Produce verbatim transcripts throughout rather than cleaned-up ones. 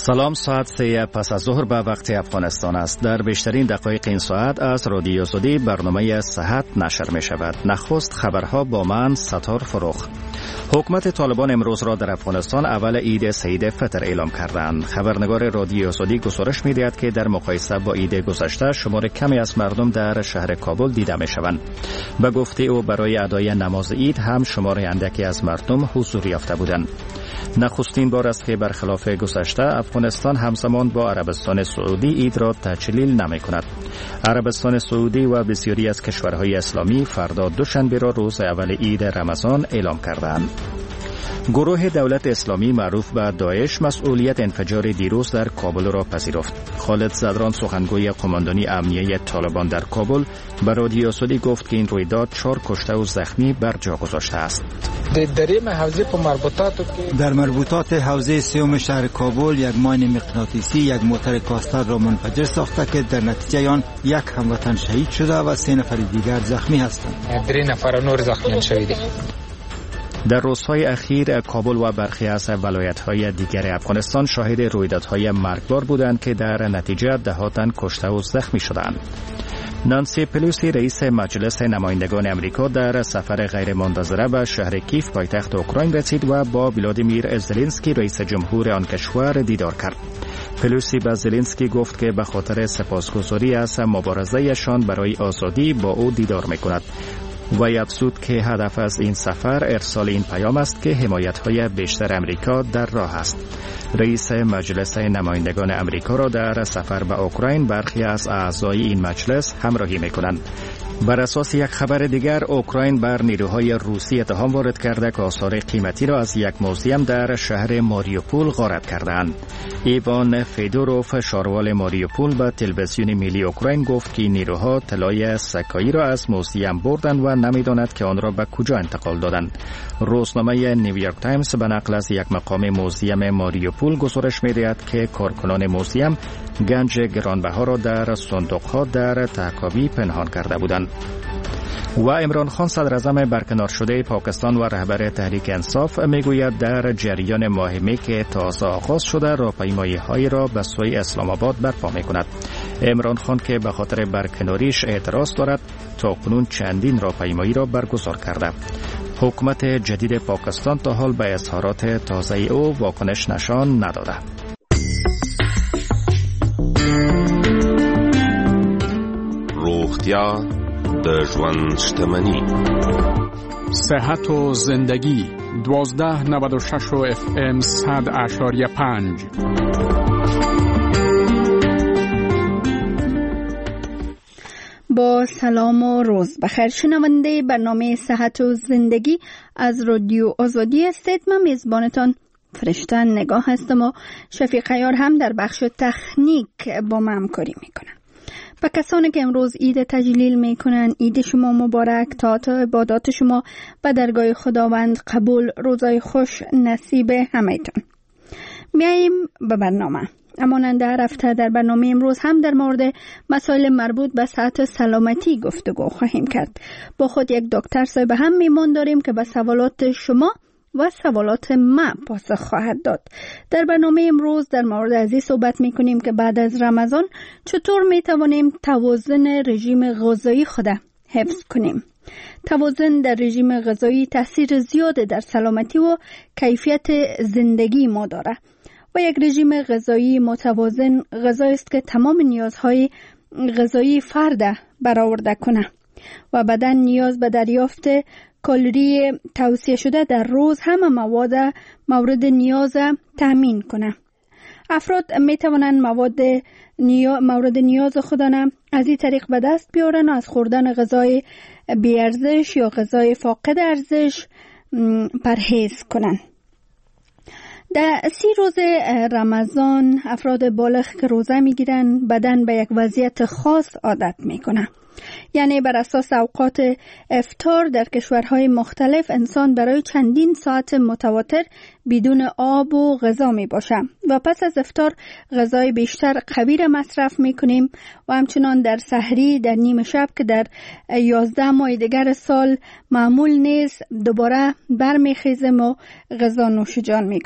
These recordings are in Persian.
سلام، ساعت سه پس از ظهر به وقت افغانستان است. در بیشترین دقایق این ساعت از رادیو آزادی برنامه صحت نشر می شود. نخست خبرها با من ستار فروخ. حکومت طالبان امروز را در افغانستان اول عید سعید فطر اعلام کردند. خبرنگار رادیو آزادی گزارش می دهد که در مقایسه با عید گذشته شمار کمی از مردم در شهر کابل دیده می شوند. به گفته او برای ادای نماز عید هم شمار اندکی از مردم حضور یافته بودند. نخستین بار است که برخلاف گذشته افغانستان همزمان با عربستان سعودی عید را تجلیل نمی کند. عربستان سعودی و بسیاری از کشورهای اسلامی فردا دوشنبه را روز اول عید رمضان اعلام کردند. گروه دولت اسلامی معروف به داعش مسئولیت انفجار دیروز در کابل را پذیرفت. خالد زدران سخنگوی قماندانی امنیه طالبان در کابل به رادیو آزادی گفت که این رویداد چهار کشته و زخمی بر جا گذاشته است. در مربوطات حوزه سیوم شهر کابل یک ماین مغناطیسی یک موتر کاستر را منفجر ساخته که در نتیجه آن یک هموطن شهید شده و سه نفر دیگر زخمی هستند. سه نفر نور زخمی شدند. در روزهای اخیر کابل و برخی از ولایت‌های دیگر افغانستان شاهد رویدادهای مرگبار بودند که در نتیجه ده‌ها تن کشته و زخمی شدند. نانسی پلوسی رئیس مجلس نمایندگان امریکا در سفر غیرمنتظره به شهر کیف پایتخت اوکراین رسید و با ولادیمیر زلنسکی رئیس جمهور آن کشور دیدار کرد. پلوسی به زلنسکی گفت که به خاطر سپاسگزاری از مبارزه‌شان برای آزادی با او دیدار می‌کند و افزود که هدف از این سفر ارسال این پیام است که حمایت‌های بیشتر امریکا در راه است. رئیس مجلس نمایندگان امریکا را در سفر به اوکراین برخی از اعضای این مجلس همراهی می‌کنند. بر اساس یک خبر دیگر اوکراین بر نیروهای روسی اتهام وارد کرده که آثار قیمتی را از یک موزیم در شهر ماریوپول غارت کردند. ایوان فیدوروف شاروال ماریوپول به تلویزیون ملی اوکراین گفت که نیروها طلای سکایی را از موزیم بردند و نمی‌داند که آن را به کجا انتقال دادند. روزنامه نیویورک تایمز به نقل از یک مقام موزیم ماریوپول گزارش می‌دهد که کارکنان موزیم گنج گرانبها را در صندوق‌ها در تهکاوی پنهان کرده بودند. و عمران خان صدر اعظم برکنار شده پاکستان و رهبر تحریک انصاف میگوید در جریان ماه می که تازه آغاز شده راهپیمایی‌های را به سوی اسلام آباد برپا می‌کند. عمران خان که به خاطر برکناریش اعتراض دارد تا کنون چندین راهپیمایی را برگزار کرده. حکومت جدید پاکستان تا حال به اظهارات تازه او واکنش نشان نداده. روغتیا د ژوند شتمني. صحت و زندگی دوازده نود و شش و اف ام صد اشاریه پنج. با سلام و روز بخیر شنونده برنامه صحت و زندگی از رادیو آزادی هستید. من میزبانتان فرشته نگاه هستم و شفیق عیار هم در بخش تکنیک با ما همکاری میکنن. و کسانی که امروز عید تجلیل میکنن، عید شما مبارک، طاعت و عبادات شما به درگاه خداوند قبول، روزای خوش نصیب همه‌تون. میاییم به برنامه. همانند هر هفته در برنامه امروز هم در مورد مسائل مربوط به صحت و سلامتی گفتگو خواهیم کرد. با خود یک دکتر صاحب هم میمون داریم که به سوالات شما و سوالات ما پاسخ خواهد داد. در برنامه امروز در مورد از این صحبت میکنیم که بعد از رمضان چطور میتوانیم توازن رژیم غذایی خود حفظ کنیم. توازن در رژیم غذایی تاثیر زیاد در سلامتی و کیفیت زندگی ما داره و یک رژیم غذایی متوازن غذایی است که تمام نیازهای غذایی فرد برآورده کنه و بدن نیاز به دریافت کالری توصیه شده در روز همه مواد مورد نیاز تامین کنه. افراد می توانند مواد نیا... مورد نیاز خودشان از این طریق به دست بیارن و از خوردن غذای بی ارزش یا غذای فاقد ارزش پرهیز کنند. در سی روز رمضان افراد بالغ که روزه میگیرن بدن به یک وضعیت خاص عادت میکنه. یعنی بر اساس اوقات افطار در کشورهای مختلف انسان برای چندین ساعت متواتر بدون آب و غذا می باشه و پس از افطار غذای بیشتر قوی را مصرف می کنیم و همچنان در سحری در نیمه شب که در یازده ماه دیگر سال معمول نیست دوباره برمی خیزیم و غذا نوش جان می کنیم.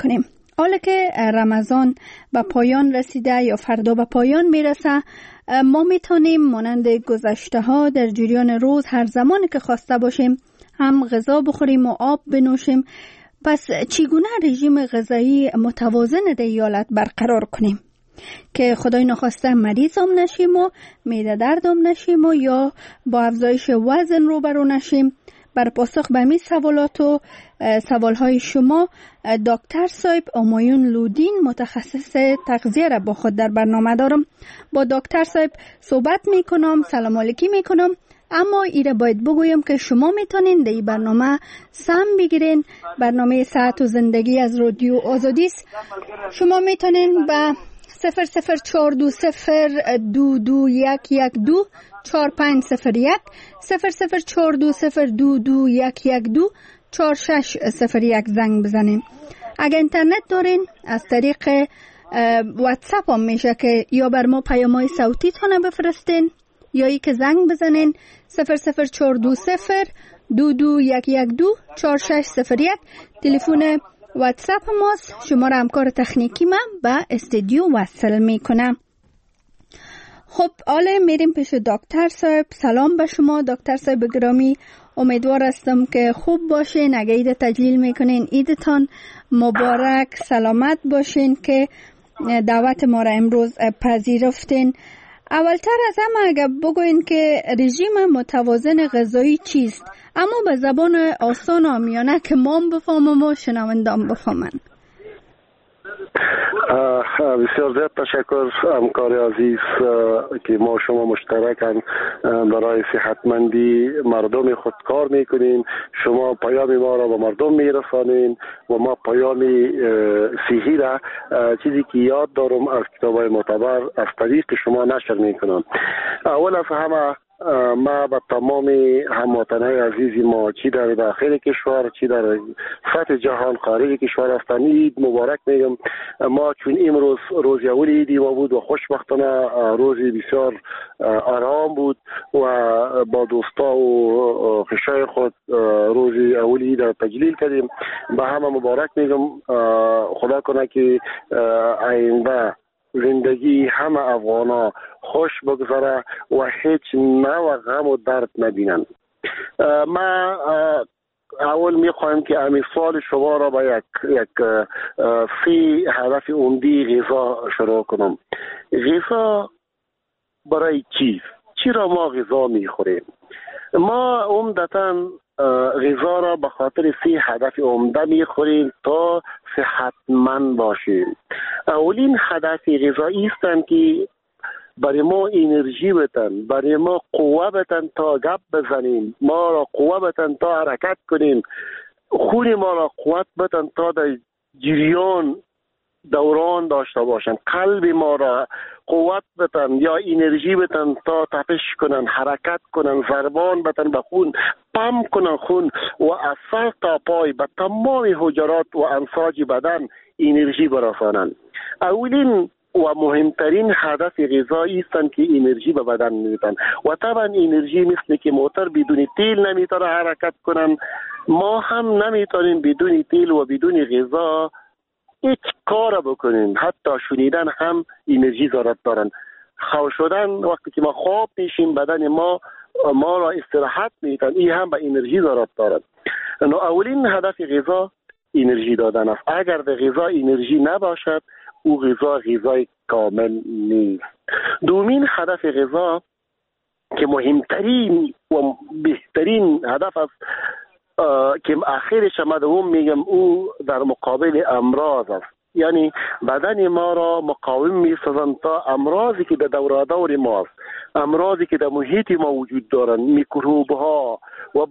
حالا که رمضان به پایان رسیده یا فردا به پایان میرسه، ما میتونیم مانند گذشته ها در جریان روز هر زمانی که خواسته باشیم هم غذا بخوریم و آب بنوشیم. پس چگونه رژیم غذایی متوازن در ایالت برقرار کنیم که خدای نخواسته مریض هم نشیم و معده درد هم نشیم و یا با افزایش وزن روبرو نشیم؟ بر پاسخ به همین سوالات و سوالهای شما دکتر صاحب همایون لودین متخصص تغذیه را با خود در برنامه دارم. با دکتر صاحب صحبت میکنم، سلام علیکی میکنم. اما ایره باید بگویم که شما میتونین در این برنامه سهم بگیرین. برنامه صحت و زندگی از رادیو آزادی است. شما میتونین به صفر صفر چهار دو صفر دو دو یک یک دو چهار پنج صفر یک صفر صفر چهار دو صفر دو دو یک یک دو چهار شش صفر یک زنگ بزنین. اگر اینترنت دارین از طریق واتساپ هم میشه که یا بر ما پیام‌های صوتی تونه بفرستین یا ای که زنگ بزنین صفر صفر چهار دو صفر دو دو یک یک دو چهار شش صفر یک. تلفن واتساپ ماست. شماره همکار تکنیکی من به استودیو وصل میکنم. خب حالا میریم پیش دکتر صاحب. سلام به شما دکتر صاحب گرامی، امیدوار هستم که خوب باشین. اگه عید تجلیل میکنین عیدتان مبارک، سلامت باشین که دعوت ما را امروز پذیرفتین. اولتر از همه اگه بگوین که رژیم متوازن غذایی چیست، اما به زبان آسان و عامیانه که ما هم بفهمم و شنوندگان بفهمن. بسیار زیاد تشکر همکار عزیز که ما شما مشترکاً برای صحتمندی مردم خود کار میکنین. شما پیام ما را به مردم میرسانین و ما پیام صحی را چیزی که یاد دارم از کتاب‌های معتبر از طریق شما نشر میکنم. اول از همه ما با تمام هموطنان عزیز ما چی در داخل کشور چی در سطح جهان خارج کشور هستند عید مبارک میگم. ما چون امروز روز اول عید ما بود و خوشبختانه روزی بسیار آرام بود و با دوستا و خشای خود روزی اول عید را تجلیل کردیم. به همه مبارک میگم. خدا کنه که آینده زندگی همه افغانا خوش بگذاره و هیچ نوع غم و درد نبینن. ما اول میخوایم که همین سوال شما را با یک یک سی هدف عمده غذا شروع کنم. غذا برای چیست؟ چرا ما غذا میخوریم؟ ما عمدتاً غذا را به خاطر سی هدف عمده میخوریم تا صحتمند باشیم. اولین هدف غذایی است که برای ما انرژی بتن، برای ما قوه بتن تا گپ بزنیم، ما را قوه بتن تا حرکت کنیم، خون ما را قوت بتن تا در جریان دوران داشته باشن، قلب ما را قوت بتن یا انرژی بتن تا تپش کنن، حرکت کنن، ضربان بتن به خون، پمپ کنن خون و از سر تا پای به تمام حجرات و انساج بدن انرژی برسانند. اولین و مهمترین هدف غذایی هستند که انرژی به بدن میدن و طبعا انرژی مثل که موتور بدون تیل نمیتونه حرکت کنن، ما هم نمیتونیم بدون تیل و بدون غذا هیچ کار بکنیم. حتی شنیدن هم انرژی ضرورت دارن. خواب شدن وقتی که ما خواب میشیم بدن ما ما را استراحت میدن، این هم به انرژی ضرورت دارد. نو اولین هدف غذا انرژی دادن است. اگر در غذا انرژی نباشد او غذا غذای کامل نیست. دومین هدف غذا که مهمترین و بهترین هدف است که آخرش ما دوم میگم او در مقابل امراض است. یعنی بدن ما را مقاوم میسازند تا امراضی که در دور دور ماست، امراضی که در محیط ما وجود دارند، میکروب ها و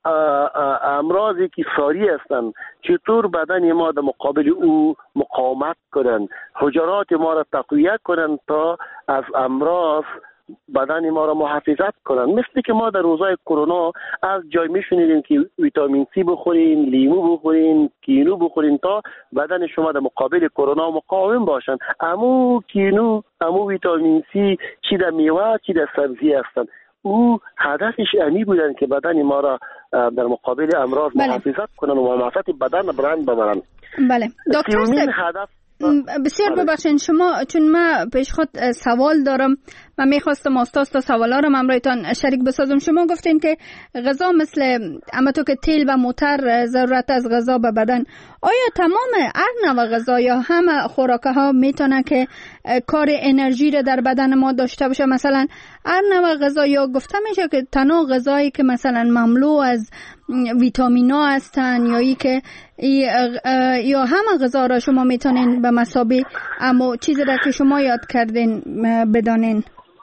امراضی که ساری هستند، چطور بدن ما در مقابل او مقاومت کنند، حجرات ما را تقویت کنند تا از امراض بدن ما را محافظت کنند. مثل که ما در روزهای کرونا از جای میشنیدیم که ویتامین سی بخورین، لیمو بخورین، کینو بخورین تا بدن شما در مقابل کرونا مقاوم باشند. امو کینو، امو ویتامین سی چی در میوه چی در سبزی هستند. او هدفش امی بودن که بدن ما را در مقابل امراض بله. محافظت کنن و معافیت بدن برند ببرن. بله دکتر هدف بسیار ببخشید شما، چون ما پیش خود سوال دارم و میخواستم استاد تا سوالا رو همراهتان شریک بسازم. شما گفتین که غذا مثل اما تو که تیل و موتر ضرورت از غذا به بدن، آیا تمام هر نوع غذا یا همه خوراک ها میتونه که کار انرژی رو در بدن ما داشته باشه؟ مثلا هر نوع غذا، یا گفته میشه که تنها غذایی که مثلا مملو از ویتامینا هستن یا ای که ای یا همه غذا را شما میتونین به مثابه اما چیزی را که شما یاد کردین بدانین؟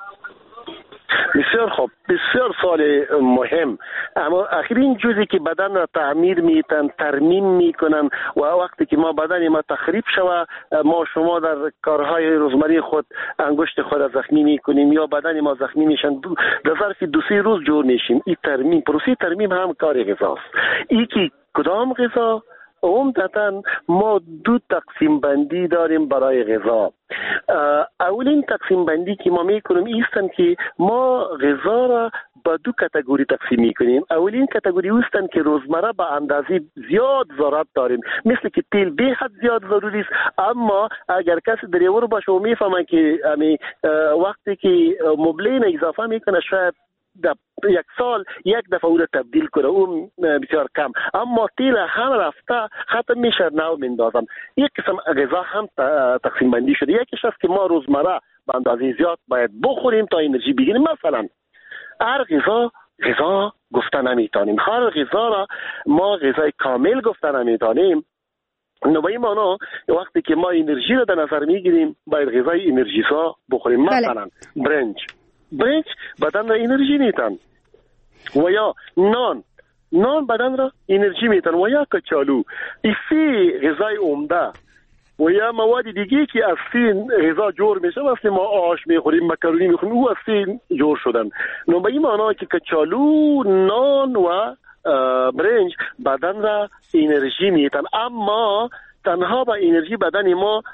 بسیار خوب، بسیار سوال مهم. اما آخرین جزئی که بدن را تعمیر میتن، ترمیم میکنن و وقتی که ما بدن ما تخریب شوه، ما شما در کارهای روزمره خود انگشت خود زخمی میکنیم یا بدن ما زخمی میشن، در ظرف دو سه روز جور میشیم. این ترمیم، پروسه ترمیم هم کار غذاست. این که کدام غذا؟ عمدتاً ما دو تقسیم بندی داریم برای غذا. اولین تقسیم بندی که ما میکنیم ایستن که ما غذا را با دو کاتگوری تقسیم میکنیم. اولین کاتگوری اوستن که روزمره به اندازه زیاد ضرورت داریم، مثل که تیل به حد زیاد ضروری است، اما اگر کسی در یور باشه و میفهمه که امی وقتی که مبلین اضافه میکنه شاید در یک سال یک دفعه او را تبدیل کنه، اون بسیار کم، اما تیل هم رفته ختم میشه نو میندازم. یک قسم غذا هم تقسیم بندی شده. یکیش است که ما روزمره به اندازه زیاد باید بخوریم تا انرژی بگیریم. مثلا هر غذا غذا گفته نمیتونیم، هر غذا را ما غذای کامل گفته نمیتونیم. نو به این معنا وقتی که ما انرژی را در نظر میگیریم باید غذای انرژیسا بخوریم. مثلا برنج برنج بدن را انرژی میتن، و یا نان نان بدن را انرژی میتن، و یا کچالو. ایسی غذای عمده و یا مواد دیگه که از این غذا جور میشه، مثل ما آش میخوریم، مکرونی میخوریم، او از این جور شدن. نو به این معنا که کچالو، نان و برنج بدن را انرژی میتن، اما تنها با انرژی بدن ما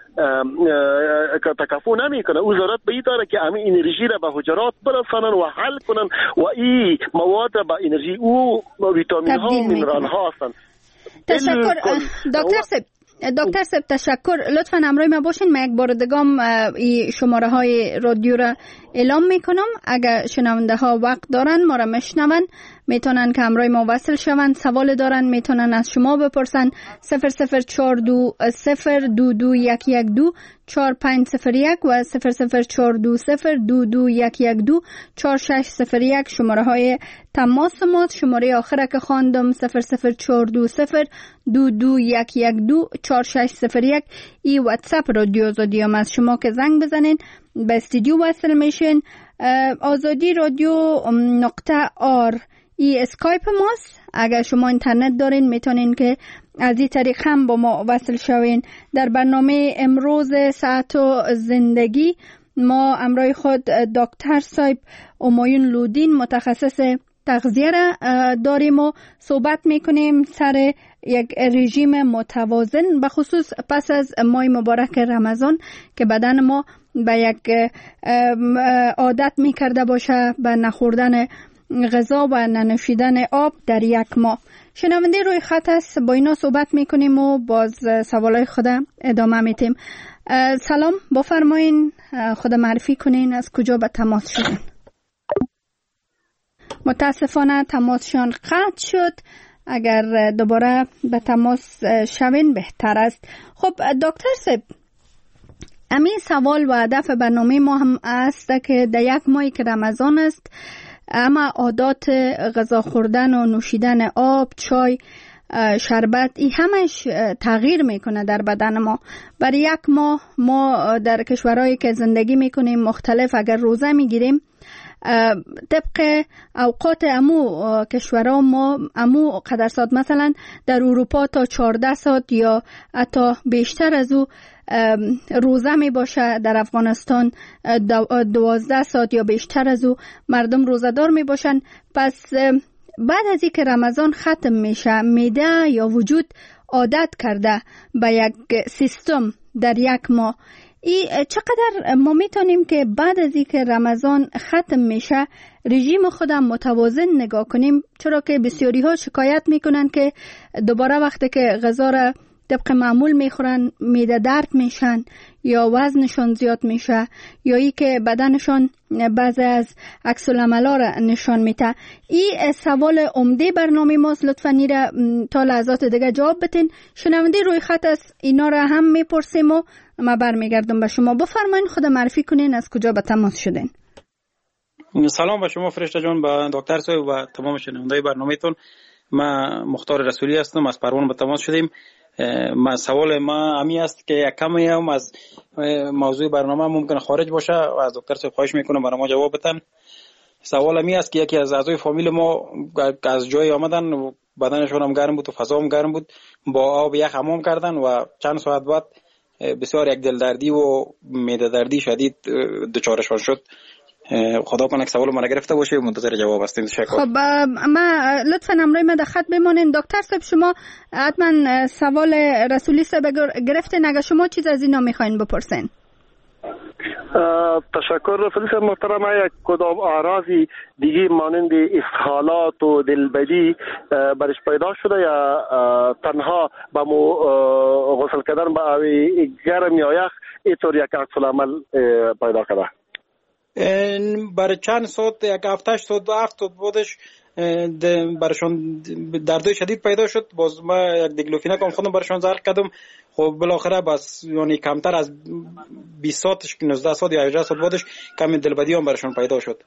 تکفو نمیکنه. او ضرورت به این داره که همین انرژی را به حجرات برسانن و حل کنن و این مواد را با انرژی او ویتامین ها و مینرال ها هستن. تشکر دکتر سب. دکتر سب تشکر. لطفاً همراه ما باشین. من یک بار دگام این شماره های رادیو را اعلام میکنم. اگر شنونده ها وقت دارن ما را مشنون، میتونن که همراه ما وصل شون. سوال دارن میتونن از شما بپرسن. صفر صفر چهار دو صفر دو دو یک یک دو چهار پنج صفر یک و صفر صفر چهار دو صفر دو دو یک یک دو چهار شش صفر یک شماره های تماس ماست. شماره آخره که خواندم صفر صفر چهار دو صفر دو دو یک یک دو چهار شش صفر یک. ای واتساپ رادیو آزادی هم از شما که زنگ بزنین به استودیو وصل میشین. آزادی رادیو نقطه آر ای اسکایپ ماست. اگر شما اینترنت دارین میتونین که از این طریق هم با ما وصل شوین. در برنامه امروز ساعت و زندگی ما امروز خود دکتر صاحب همایون لودین متخصص تغذیه را داریم و صحبت میکنیم سر یک رژیم متوازن، به خصوص پس از ماه مبارک رمضان که بدن ما به یک عادت میکرده باشه به نخوردن غذا و ننوشیدن آب در یک ماه. شنونده روی خط است، با اینا صحبت میکنیم و باز سوالای خود ادامه میتیم. سلام، بفرمایین خود معرفی کنین، از کجا به تماس شدن؟ متاسفانه تماسشان قطع شد. اگر دوباره به تماس شوین بهتر است. خب دکتر صاحب، همین سوال و هدف برنامه ما هم است که در یک ماهی که رمضان است، اما عادات غذا خوردن و نوشیدن آب، چای، شربت، این همش تغییر میکنه در بدن ما. برای یک ماه ما در کشورهایی که زندگی میکنیم مختلف اگر روزه میگیریم، طبق اوقات امو کشورها ما امو قدر ساعت، مثلا در اروپا تا چهارده ساعت یا حتی بیشتر از او روزه می باشه. در افغانستان دوازده ساعت یا بیشتر از او مردم روزه دار می باشن. پس بعد از اینکه رمضان ختم میشه، معده یا وجود عادت کرده به یک سیستم در یک ماه. ای چقدر ما میتونیم که بعد از اینکه رمضان ختم میشه رژیم خودم متوازن نگاه کنیم، چرا که بسیاری ها شکایت میکنن که دوباره وقتی که غذا را طبق معمول میخورن معده درد میشن یا وزنشون زیاد میشه یا ای که بدنشون بعضی از عکس العملا را نشان میده. این سوال عمده برنامه ماست، لطفاً نیره تا لحظات دیگه جواب بتین. شنونده روی خط است، اینا را هم میپرسیم و ما برمیگردم به شما. بفرمایین خود معرفی کنین، از کجا به تماس شدین؟ سلام به شما فرشته جان، به دکتر صاحب و تمام شنونده برنامه‌تون. من مختار رسولی هستم، از پروان به تماس شدیم. ما سوال ما امی است که یک کمی هم از موضوع برنامه ممکن خارج باشه و از دکتر صاحب خواهش میکنم برای ما جواب بدن. سوال امی است که یکی از اعضای فامیل ما از جای آمدن، بدنشون هم گرم بود و فضا هم گرم بود، با آب یخ حمام کردن و چند ساعت بعد بسیار یک دل دردی و معده دردی شدید دچارشون شد. خدا کنه که سوال ما گرفته باشه و منتظر جواب هستیم. تشکر. خب ما لطفاً امروز ما در خط بمانید. دکتر صاحب شما حتما سوال رسولی صاحب گرفتین، اگه شما چیز از اینا میخواین بپرسین. تشکر رسولی صاحب محترم. یک کدام اعراضی دیگه مانند اسهالات و دلبدی برش پیدا شده یا تنها با مو غسل کردن با آب گرم یا یخ اینطور یک عکس العمل پیدا کرده؟ برای چند ساعت، یک هفتهش ساعت دو هفت بودش برشان دردای شدید پیدا شد. باز ما یک دیکلوفیناک هم خودم برشان زرق کردم. خب بالاخره بس یعنی کمتر از بیست ساعتش نوزده ساعت یا هجده ساعت بودش کمی دلبدی هم برشان پیدا شد.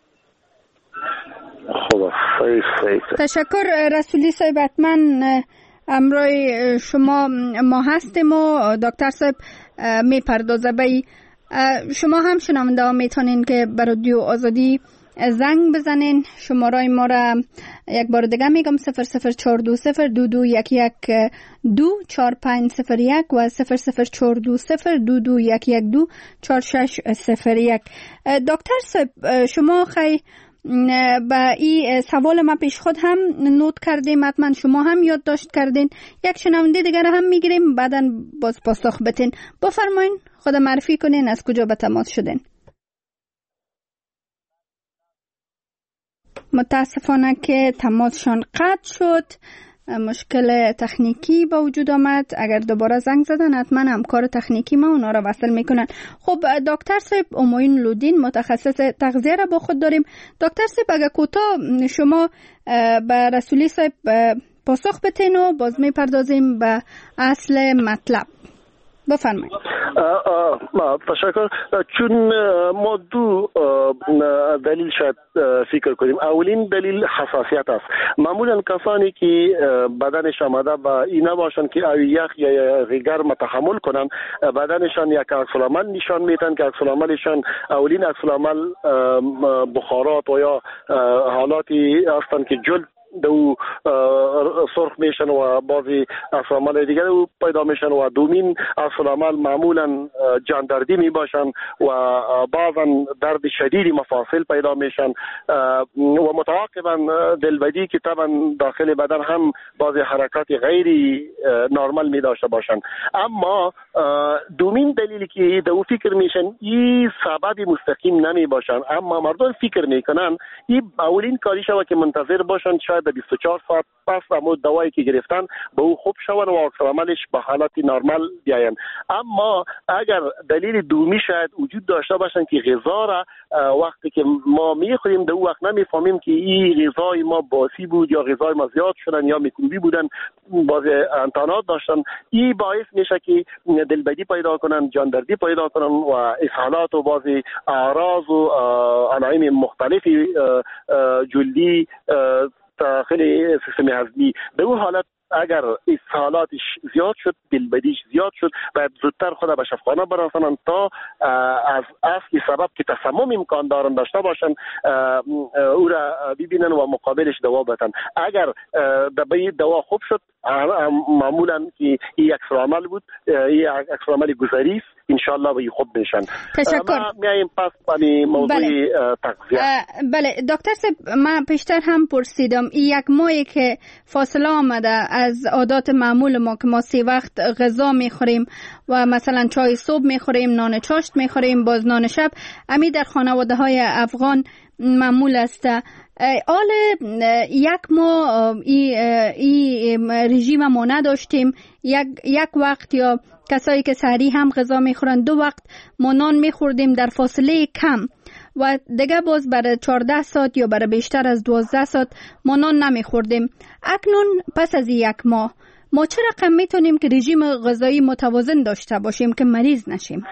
خب صحیح صحیح. تشکر رسولی صاحب. حتما امروی شما ما هستیم و دکتر صاحب میپردازه به شما. هم شنونده ها میتونین که بر رادیو آزادی زنگ بزنین. شماره ما را یک بار دیگه میگم: صفر صفر چهار دو صفر دو دو یک یک دو چهار پنج صفر یک و صفر صفر چهار دو صفر دو دو یک یک دو چهار شش صفر یک. دکتر صاحب شما خیلی با این سوال ما پیش خود هم نوت کردیم، حتما شما هم یادداشت کردین. یک شنونده دیگر هم میگیریم، بعداً باز پاسخ بتین. بفرمایین خود معرفی کنین، از کجا به تماس شدین. متاسفانه که تماسشان قطع شد، مشکل تکنیکی با وجود آمد. اگر دوباره زنگ زدن حتما همکار تکنیکی ما اونا را وصل میکنن. خب دکتر صاحب اموین لودین متخصص تغذیه را با خود داریم. دکتر صاحب اگر کوتاه شما به رسولی صاحب پاسخ بتین و باز میپردازیم به اصل مطلب. بفرمایید. تشکر. چون ما دو دلیل شاید فکر کنیم. اولین دلیل حساسیت است. معمولا کسانی که بدنش آمده و اینا باشن که آب یخ یا گرم تحمل کنن، بدنشان یک عکس العمل نشان میدن که عکس العملشان اولین عکس العمل بخارات و یا حالاتی هستند که جلد دو سرخ میشن و بعضی عکس‌العمل دیگر دو پیدا میشن و دومین عکس‌العمل معمولا جاندردی می باشن و بعضا درد شدید مفاصل پیدا میشن و متعاقبا دلبدی که طبعا داخل بدن هم بعضی حرکات غیر نرمال می داشته باشن. اما دومین دلیلی که دو فکر میشن این سبب مستقیم نمی باشن، اما مردم فکر میکنن این اولین کاری شوه که منتظر باشن شاید بیست و چهار ساعت پس اما دوایی که گرفتن به او خوب شون و عکس‌العملش به حالت نرمال بیاین. اما اگر دلیل دومی شاید وجود داشته باشن که غذا را وقتی که ما میخوریم در وقت نمیفهمیم که این غذای ما باسی بود یا غذای ما زیاد شدن یا میکروبی بودن، بعضی انتانات داشتن، این باعث میشه که دلبدی پیدا کنن، جاندردی پیدا کنن و اسهالات و بعضی اعراض و علائم مختلفی جلدی داخل سیستم هضمی. به اون حالت اگر اسهالاتش زیاد شد، دلبدیش زیاد شد، باید زودتر خود به شفاخانه برسانند تا از اصلی سبب که تسمم امکان دارن داشته باشن او را ببینن و مقابلش دوا بدن. اگر به دوا خوب شد، معمولا که این یک عکس‌العمل بود، این عکس‌العمل گذری است، انشالله به خوب میشن. تشکر. ما میایم پس به موضوع تغذیه. بله دکتر صاحب، من پیشتر هم پرسیدم این یک ماهی که فاصله آمده از عادات معمول ما که ما سه وقت غذا میخوریم و مثلا چای صبح میخوریم، نان چاشت میخوریم، باز نان شب، امی در خانواده های افغان معمول است. آل یک ما ای, ای رژیم ما نداشتیم، یک, یک وقت یا کسایی که سحری هم غذا میخورن دو وقت ما نان میخوردیم در فاصله کم و دیگه باز برای چهارده ساعت یا برای بیشتر از دوازده ساعت ما نان نمیخوردیم. اکنون پس از یک ماه ما چه رقم میتونیم که رژیم غذایی متوازن داشته باشیم که مریض نشیم؟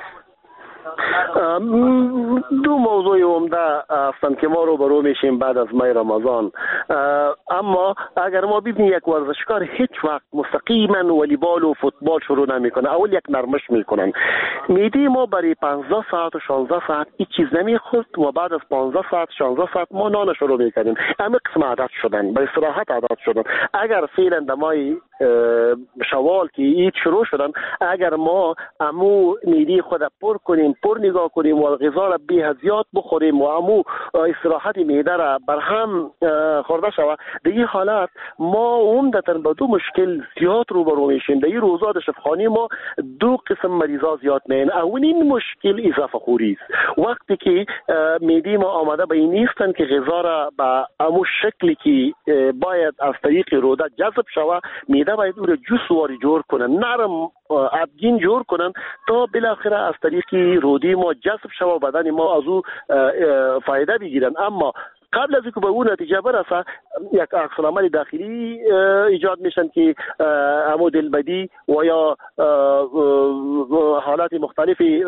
دو موضوع عمده هستند که ما رو برو میشیم بعد از ماه رمضان. اما اگر ما ببینیم یک ورزشکار هیچ وقت مستقیما والیبال و فوتبال شروع نمیکنه، اول یک نرمش میکنن، میدی ما برای پانزده ساعت و شانزده ساعت هیچ چیز نمیخورد و بعد از پانزده ساعت شانزده ساعت ما نان شروع میکنیم. همه قسم عادت شدن، به استراحت عادت شدن. اگر فعلا دمای شوال که عید شروع شدن، اگر ما امو میدی خود پر کنیم، پر نگاه کنیم و غذا را بی زیاد بخوریم و امو استراحت معده را برهم خورده شود، در این حالت ما عمدتاً با دو مشکل زیاد روبرو میشیم. در این روزا در شفاخانه ما دو قسم مریضا زیاد میان. اولین مشکل اضافه خوری است. وقتی که معده ما آماده به این نیستن که غذا را به امو شکلی که باید از طریق روده جذب شود، معده باید او را جوسواری جور کنن، نرم ابگین جور کنن تا بالاخره از طریق رودی ما جذب شود، بدن ما از او فایده بگیرن. اما قبل از اینکه به اون نتیجه برسه، یک عکس العمل داخلی ایجاد میشن که همو دلبدی و یا حالات مختلفی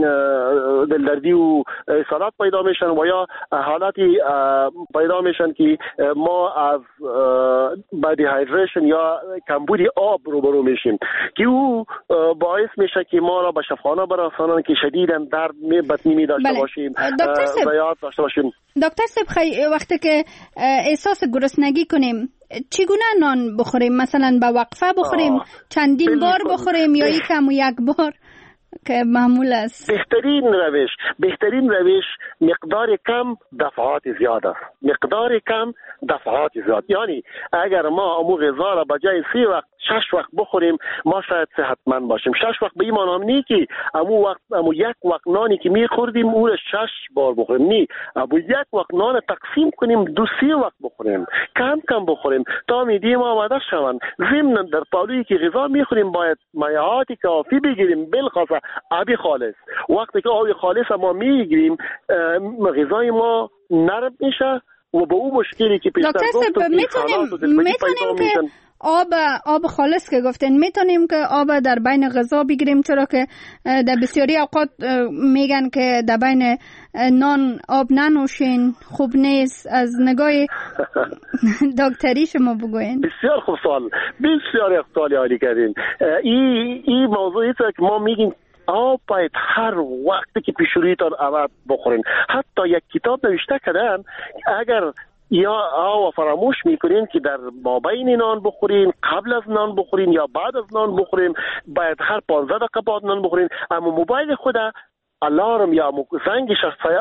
دلدردی و اسهالات پیدا میشن و یا حالاتی پیدا میشن که ما از بادی هایدریشن یا کمبود آب روبرو میشیم که او باعث میشه که ما را به شفاخانه برسانن که شدیداً درد می بطنی می داشته بله. باشیم، ضیاعات داشته باشیم. دکتر صاحب، وقتی که احساس گرسنگی کنیم چگونه نان بخوریم؟ مثلا به وقفه بخوریم، آه. چندین بار بخوریم یا یکم و یک بار که معمول است؟ بهترین روش بهترین روش مقدار کم دفعات زیاد است. مقدار کم دفعات زیاد، یعنی اگر ما امو غذا را بجای سی وقت شش وقت بخوریم، ما شاید صحتمند باشیم. شش وقت به این معنی نی که امو وقت امو یک وقت نانی که میخوردیم او را شش بار بخوریم، نی، امو یک وقت نان تقسیم کنیم، دو سی وقت بخوریم، کم کم بخوریم تا میدی ما آماده شوند. ضمن در پالویی که غذا میخوریم باید مایعات کافی بگیریم، بالخاصه آب خالص. وقتی که آب خالص ما میگیریم، غذای ما نرم میشه و به اون مشکلی که پیش دکتر صاحب میتونیم میتونیم که آب آب خالص که گفتین میتونیم که آب در بین غذا بگیریم، چرا که در بسیاری اوقات میگن که در بین نان آب ننوشین، خوب نیست. از نگاه دکتری شما بگوین. بسیار خوب سوال، بسیار سوالی عالی کردین. این این موضوعی که ما میگیم آب باید هر وقتی که پیش رویتان آمد بخورین. حتی یک کتاب نوشته کردن اگر یا آو فراموش میکنین که در مابین نان بخورین، قبل از نان بخورین یا بعد از نان بخورین، باید هر پانزده دقیقه بعد نان بخورین. اما موبایل خود الارم یا زنگش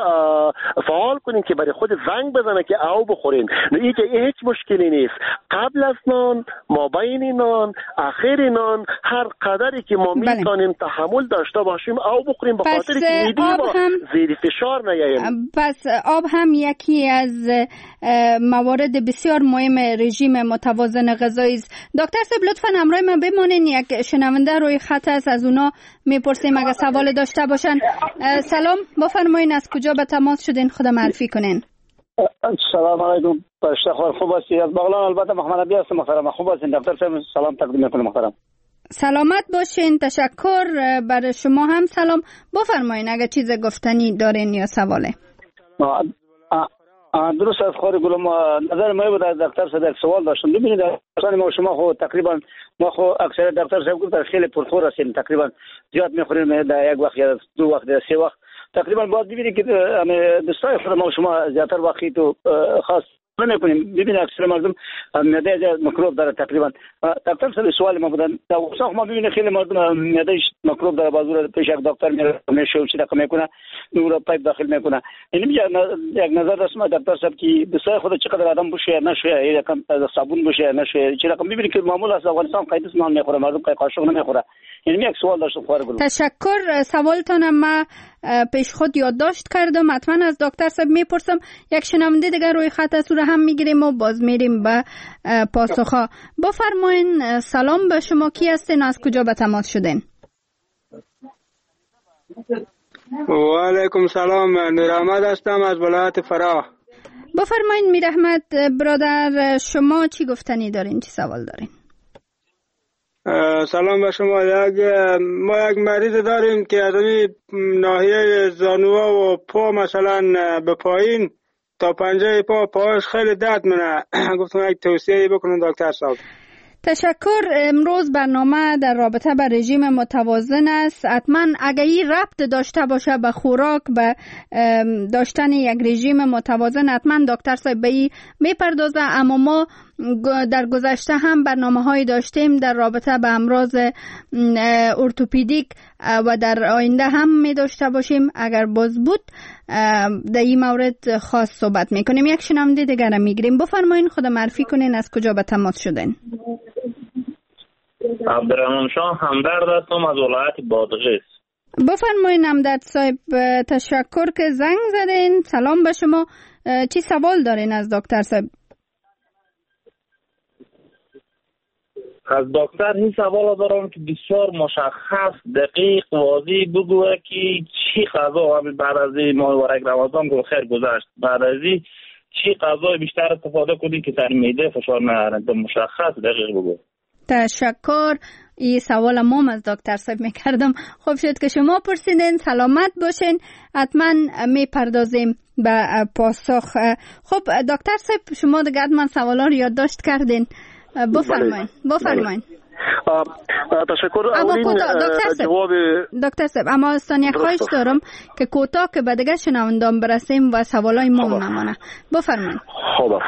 فعال کنین که برای خود زنگ بزنه که آو بخورین. این که هیچ مشکلی نیست. قبل از نان، مابین نان، آخر نان، هر قدری که ما بله. میتونیم تحمل داشته باشیم آو بخوریم، به خاطر که میدی ما زیر فشار نیاییم. پس آب هم یکی از موارد بسیار مهم رژیم متوازن غذایی است. دکتر صاحب لطفاً همراه من بمانین، یک شنونده روی خط است، از اونا میپرسیم اگه سوال داشته باشن. سلام، بفرمایین از کجا به تماس شدین، خود معرفی کنین. سلام علیکم، پشتخوار خوب هستی؟ از بغلان البته محمد عبی هستم محترم. خوب هستین دکتر صاحب؟ سلام تقدیم میکنم محترم. سلامت باشین، تشکر. برای شما هم سلام. بفرمایین اگه چیز گفتنی دارین یا سواله. درست از خواهر گلم، نظر ما بود از دکتر صاحب سوال داشتم. ببینید اصلا ما شما خو تقریبا ما خو اکثر دکتر صاحب گفت خیلی پرخور هستیم، تقریبا زیاد میخوریم در یک وقت یا دو وقت یا سه وقت. تقریبا باید ببینید که دوستای خود ما شما زیادتر وقتی تو خاص نمیکنیم. ببین اکثر مردم معده میکروب داره تقریبا. دکتر صاحب سوال ما بودن در اوساق ما ببینیم خیلی مردم معدهش میکروب داره، بازور پیش یک دکتر میره میشه چی رقم میکنه نور پایپ داخل میکنه. این یک نظر رسمه دکتر صاحب که بسای خود چقدر آدم بشه نشه، یک رقم صابون بشه نشه چی رقم. ببینید که معمول است افغانستان قایدس نان میخوره، مردم قاشق نمیخوره. این یک سوال داشتم خواهر گلم. تشکر. سوالتان ما پیش خود یادداشت کردم، حتما از دکتر صاحب میپرسم. یک شنونده دیگر روی خط از رو هم میگیریم و باز میریم به پاسخها. بفرمایین. سلام به شما، کی هستین، از کجا به تماس شدین؟ و علیکم سلام، نور احمد هستم از ولایت فراه. بفرمایین میر احمد برادر، شما چی گفتنی دارین، چی سوال دارین؟ سلام به شما. یک ما یک مریض داریم که از ناحیه زانوها و پا مثلا به پایین تا پنجه پا پاش خیلی درد منه. گفتم یک توصیه بکنم دکتر صاحب. تشکر. امروز برنامه در رابطه با رژیم متوازن است. حتما اگر این ربط داشته باشه به خوراک، به داشتن یک رژیم متوازن، حتما دکتر صاحب به این میپردازه. اما ما در گذشته هم برنامه های داشتیم در رابطه با امراض ارتوپدیک و در آینده هم می داشته باشیم. اگر باز بود در این مورد خاص صحبت میکنیم. یک شنونده دیگر میگیریم. بفرمایین خود معرفی کنین، از کجا به تماس شدین؟ عبدالرحمن شاه همدرد هستم از ولایت بادغیس. بفرمایین همدرد صاحب، تشکر که زنگ زدین. سلام به شما. چی سوال دارین از دکتر صاحب؟ از دکتر این سوال دارم که بسیار مشخص دقیق واضح بگوه که چی غذا بعد از ماه مبارک رمضان گل خیر گذشت، بعد از این چی غذای بیشتر استفاده کنی که سر معده فشار نهاره، مشخص دقیق بگو. تشکر. این سوال ما از دکتر صاحب میکردم. خوب شد که شما پرسیدین. سلامت باشین. حتما میپردازیم به پاسخ. خب دکتر صاحب شما دیگه حتما سوالا رو یادداشت کردین. بفرمایین. بفرمایین. تشکر. اما دکتر جواب دکتر صاحب اما ثانیه خواهش دارم که کوتاه که به دیگه شنوندان برسیم و سوالای ما نمونه. بفرمایین. خب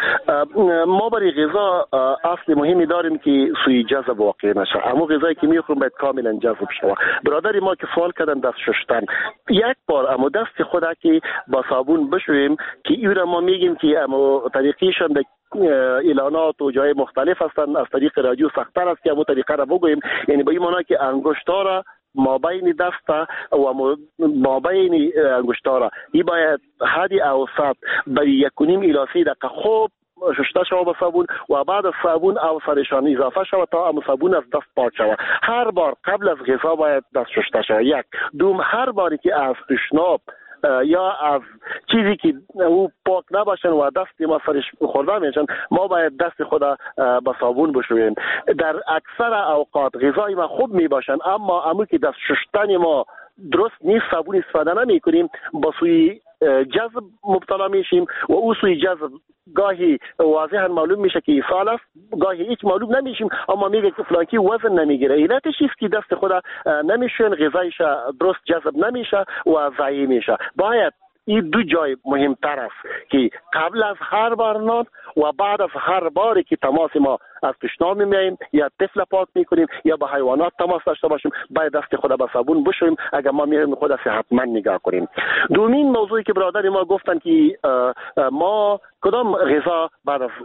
ما برای غذا اصل مهمی داریم که سوی جذب واقع نشه. اما غذایی که میخوریم باید کاملا جذب شود. برادری ما که سوال کردن دست شستن، یک بار اما دست خدا که با صابون بشویم که اینا ما میگیم که اما طریقیشون در اعلانات و جای مختلف هستن، از طریق رادیو سخت‌تر است که اما طریقه را بگوییم. یعنی به این معنی که انگشتا را ما بین دست و ما بین انگشتا را این باید حد اوسط برای یک و نیم الی سه دقیقه خوب شسته شود با صابون و بعد از صابون اوسرشان اضافه شود تا اما صابون از دست پاک شود. هر بار قبل از غذا باید دست شسته شود. یک دوم هر باری که از تشناب یا از چیزی که او پاک نباشن و دست ما سرش خورده میشن، ما باید دست خود با صابون بشوییم. در اکثر اوقات غذای ما خوب میباشن اما اما که دست شستن ما درست نیست، صابون استفاده نمی کنیم، با سوی جذب مبتلا میشیم و او سوی جذب گاهی واضحا معلوم میشه که سال است، گاهی هیچ معلوم نمیشیم اما میگه که فلانکی وزن نمیگیره. علتش است که دست خود نمیشون، غذایش درست جذب نمیشه و ضایع میشه. باید این دو جای مهمتر است که قبل از هر بار نان و بعد از هر باری که تماس ما از تشناب میاییم یا طفل پاک میکنیم یا با حیوانات تماس داشته باشیم باید دست خود با صابون بشویم اگر ما میریم خود صحتمند نگاه کنیم. دومین موضوعی که برادر ما گفتن که ما کدام غذا بعد از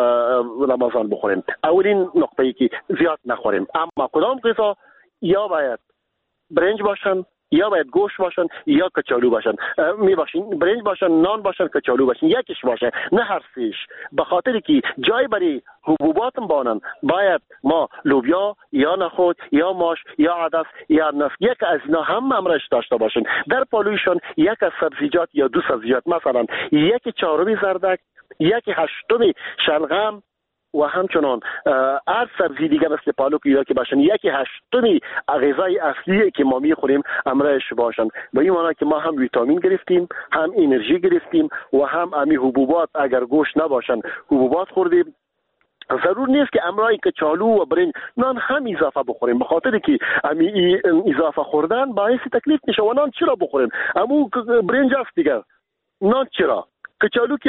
رمضان بخوریم، اولین نقطه ای که زیاد نخوریم، اما کدام غذا یا باید برنج باشن یا باید گوشت باشن یا کچالو باشن. می باشین برنج باشن، نان باشن، کچالو باشن، یکیش باشه نه هر سیش. به خاطر که جای برای حبوبات بانن باید ما لوبیا یا نخود یا ماش یا عدس یا نفت یک از اینا هم امرش داشته باشن. در پالویشون یک از سبزیجات یا دو سبزیجات، مثلا یک چهارمی زردک، یک هشتمی شلغم و همچنان هر سبزی دیگه مثل پالوک یا که باشن یک هشتمی غذای اصلی که ما میخوریم امرش باشن. به این معنی که ما هم ویتامین گرفتیم، هم انرژی گرفتیم و هم امی حبوبات اگر گوشت نباشن حبوبات خوردیم. ضرور نیست که امرای کچالو و برنج نان هم اضافه بخوریم، به خاطر که امی اضافه خوردن باعث تکلیف میشه. و نان چرا بخوریم؟ امو برنج است دیگه، نان چرا؟ کچالو که است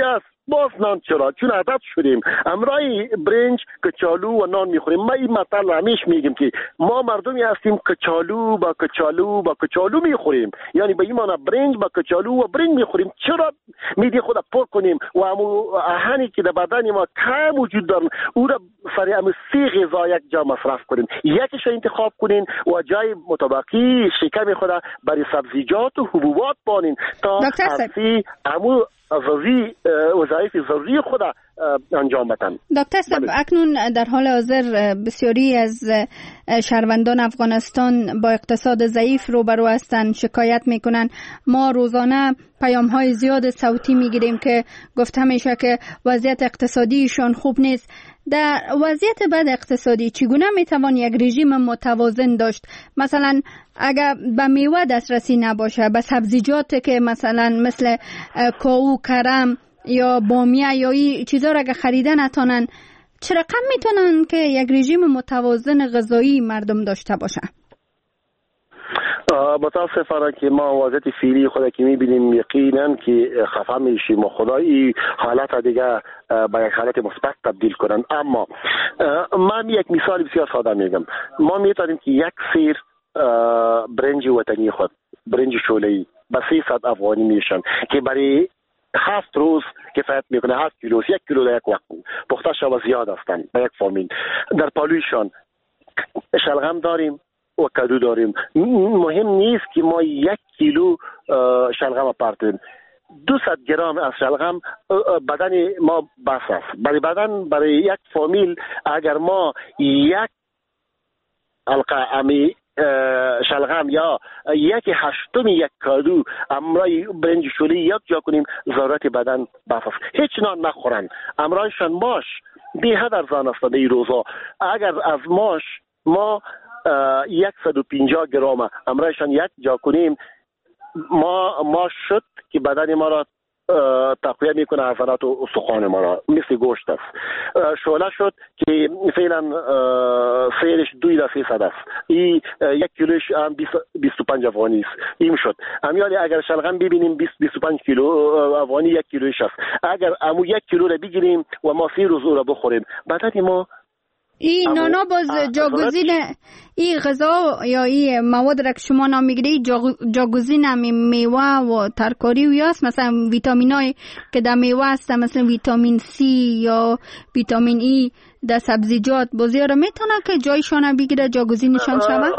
باز نان چرا؟ چون عادت شدیم امرای برنج کچالو و نان میخوریم. ما این مطلب همیشه میگم که ما مردمی هستیم کچالو با کچالو با کچالو میخوریم، یعنی به این معنی برنج با کچالو و برنج میخوریم. چرا میدی خود پر کنیم و همو آهنی که در بدن ما کم وجود دارن او را سر هم سی غذا یک جا مصرف کنیم، یکیش انتخاب کنین و جای مطابقی شکم خود برای سبزیجات و حبوبات بانین تا هستی همو ضروری وظایف ضروری خود انجام بدن. دکتر صاحب اکنون در حال حاضر بسیاری از شهروندان افغانستان با اقتصاد ضعیف روبرو هستند، شکایت میکنن. ما روزانه پیام های زیاد صوتی میگیریم که گفته میشه که وضعیت اقتصادیشان خوب نیست. در وضعیت بد اقتصادی چگونه میتوان یک رژیم متوازن داشت؟ مثلا اگر به میوه دسترسی نباشه، به سبزیجات که مثلا مثل کاهو، کرم یا بامیه یا این چیزا را اگر خریدن نتونن، چه رقم میتونن که یک رژیم متوازن غذایی مردم داشته باشه؟ متاسفانه که ما وضعیت فعلی خود که میبینیم یقینا که خفه میشیم و خدایی حالت دیگه به یک حالت مثبت تبدیل کنن. اما من یک مثال بسیار ساده میگم. ما میتونیم که یک سیر برنج وطنی خود، برنج شوله‌ای به سیصد افغانی میشن که برای هفت روز کفایت میکنه. هفت کیلو، یک کیلو در یک وقت پخته شو زیاد هستن به یک فامیل. در پالویشان شلغم داریم و کدو داریم. مهم نیست که ما یک کیلو شلغم پرتیم. دویست گرم از شلغم بدن ما بس است. برای بدن برای یک فامیل اگر ما یک حلقه امی شلغم یا یک هشتم یک کادو امرای برنج شوله یک جا کنیم ضرورت بدن بس است. هیچ نان نخورن. امرایشان ماش بی حد ارزان است. این روزا اگر از ماش ما صد و پنجاه گرم امرایشان یک جا کنیم، ما ما شد که بدن ما را تقویه میکنه، عضلات و استخوان ما را، مثل گوشت است. شوله شد که فعلا سیرش دوی دا سیصد است. این یک کیلوش هم بیست و پنج افغانی است. این شد. امیالی اگر شلغم ببینیم بیست بیست و پنج کیلو افغانی یک کیلوش است. اگر امو یک کیلو را بگیریم و ما سی روز او را بخوریم، بدن ما این نانا باز جاگزین این غذا یا این مواد را که شما نام میگیری جاگزین همی میوه و ترکاری و یاست. مثلا ویتامین های که در میوه هست مثلا ویتامین سی یا ویتامین ای در سبزیجات بازی را میتونه که جایشان بگیره، جاگزینشان شود؟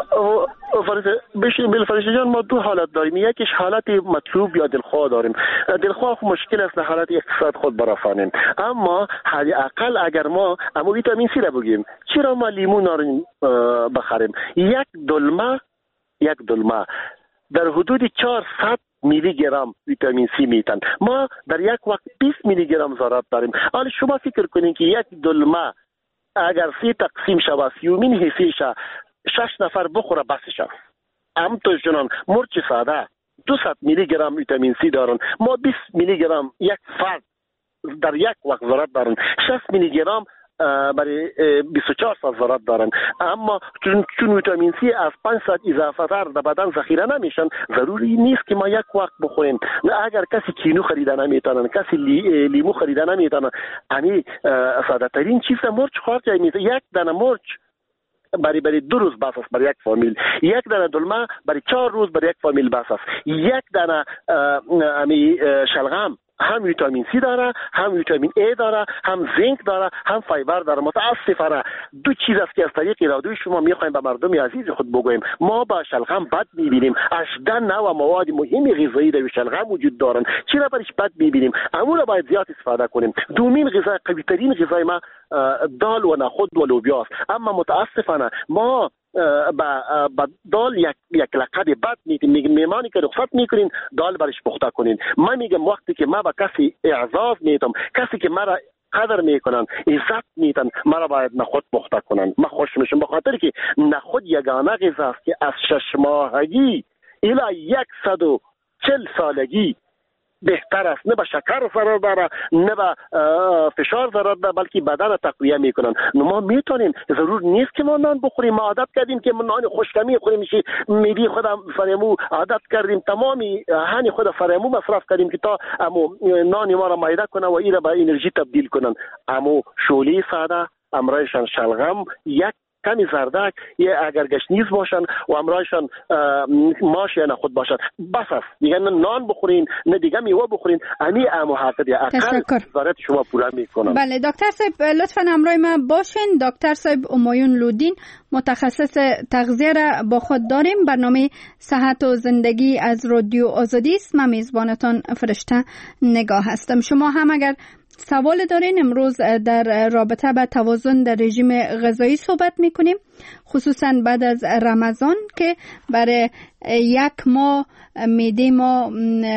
بالفرشته جان ما دو حالت داریم. یکیش حالت مطلوب یا دلخواه داریم. دلخواه مشکل است حالت اقتصاد خود برافانیم، اما حالی اقل اگر ما اما ویتامین سی را بگیم، چرا ما لیمو نارنج بخریم؟ یک دلمه یک دلمه در حدود چهارصد میلی گرم ویتامین سی میتن. ما در یک وقت بیست میلی گرم ضرورت داریم. حالا شما فکر کنین که یک دلمه اگر سی تقسیم شود سیومین حصیش شش نفر بخوره بسش است. ام تو جنان مرچ ساده دویست میلی گرم ویتامین سی دارن، ما بیست میلی گرم یک فرد در یک وقت ضرورت دارن. شصت میلی گرم برای بیست و چهار ساعت ضرورت دارن. اما چون چون ویتامین سی از پنج ساعت اضافه تر در بدن ذخیره نمیشن، ضروری نیست که ما یک وقت بخوریم. اگر کسی کینو خریده نمیتونن، کسی لی، لیمو خریده نمیتونن، یعنی ساده ترین چیز مرچ خورد جای میشه. یک دانه مرچ برای برای دو روز بس است برای یک فامیل. یک دانه دلمه برای چهار روز برای یک فامیل بس است. یک دانه امی شلغم هم ویتامین سی داره، هم ویتامین ای داره، هم زینک داره، هم فایبر داره. متاسفانه دو چیز است که از طریق رادیوی شما میخوایم به مردم عزیز خود بگوییم. ما با شلغم بد میبینیم. هجده نوع مواد مهم غذایی در شلغم وجود دارن. چرا برش بد میبینیم؟ امون باید زیاد استفاده کنیم. دومین غذا، قوی ترین غذای ما دال و نخود و لوبیا است. اما متاسفانه ما با دال یک یک لقب بد میدیم. میگیم میمانی که رخصت میکنین دال برش پخته کنین. من میگم وقتی که ما با کسی اعزاز میدم، کسی که مرا قدر میکنن، عزت میدن، مرا باید نخود پخته کنن. من خوش میشم، بخاطر که نخود یگانه غذا است که از شش ماهگی الی صد و چهل سالگی بهتر است، نه به شکر ضرر داره نه به فشار ضرر داره، بلکه بدن تقویه میکنن. ما میتونیم، ضرور نیست که ما نان بخوریم. ما عادت کردیم که ما نان خشکمی خوریم، میشه میدی خودم فرمو عادت کردیم، تمامی هنی خود فرمو مصرف کردیم که تا امو نان ما را معده کنه و این را به انرژی تبدیل کنن. امو شولی ساده، امرایشان شلغم، یک کمی زردک، یا اگر گشنیز باشن و امرایشان ماش یا خود باشد، بس است دیگه. نه نان بخورین نه دیگه میوه بخورین. امی امو حقیقت اقل ضرورت شما پورا میکنن. بله دکتر صاحب لطفا همراه ما باشین. دکتر صاحب همایون لودین متخصص تغذیه را با خود داریم. برنامه صحت و زندگی از رادیو آزادی است. من میزبانتان فرشته نگاه هستم. شما هم اگر سوال دارین، امروز در رابطه با توازن در رژیم غذایی صحبت میکنیم، خصوصا بعد از رمضان که برای یک ماه معده ما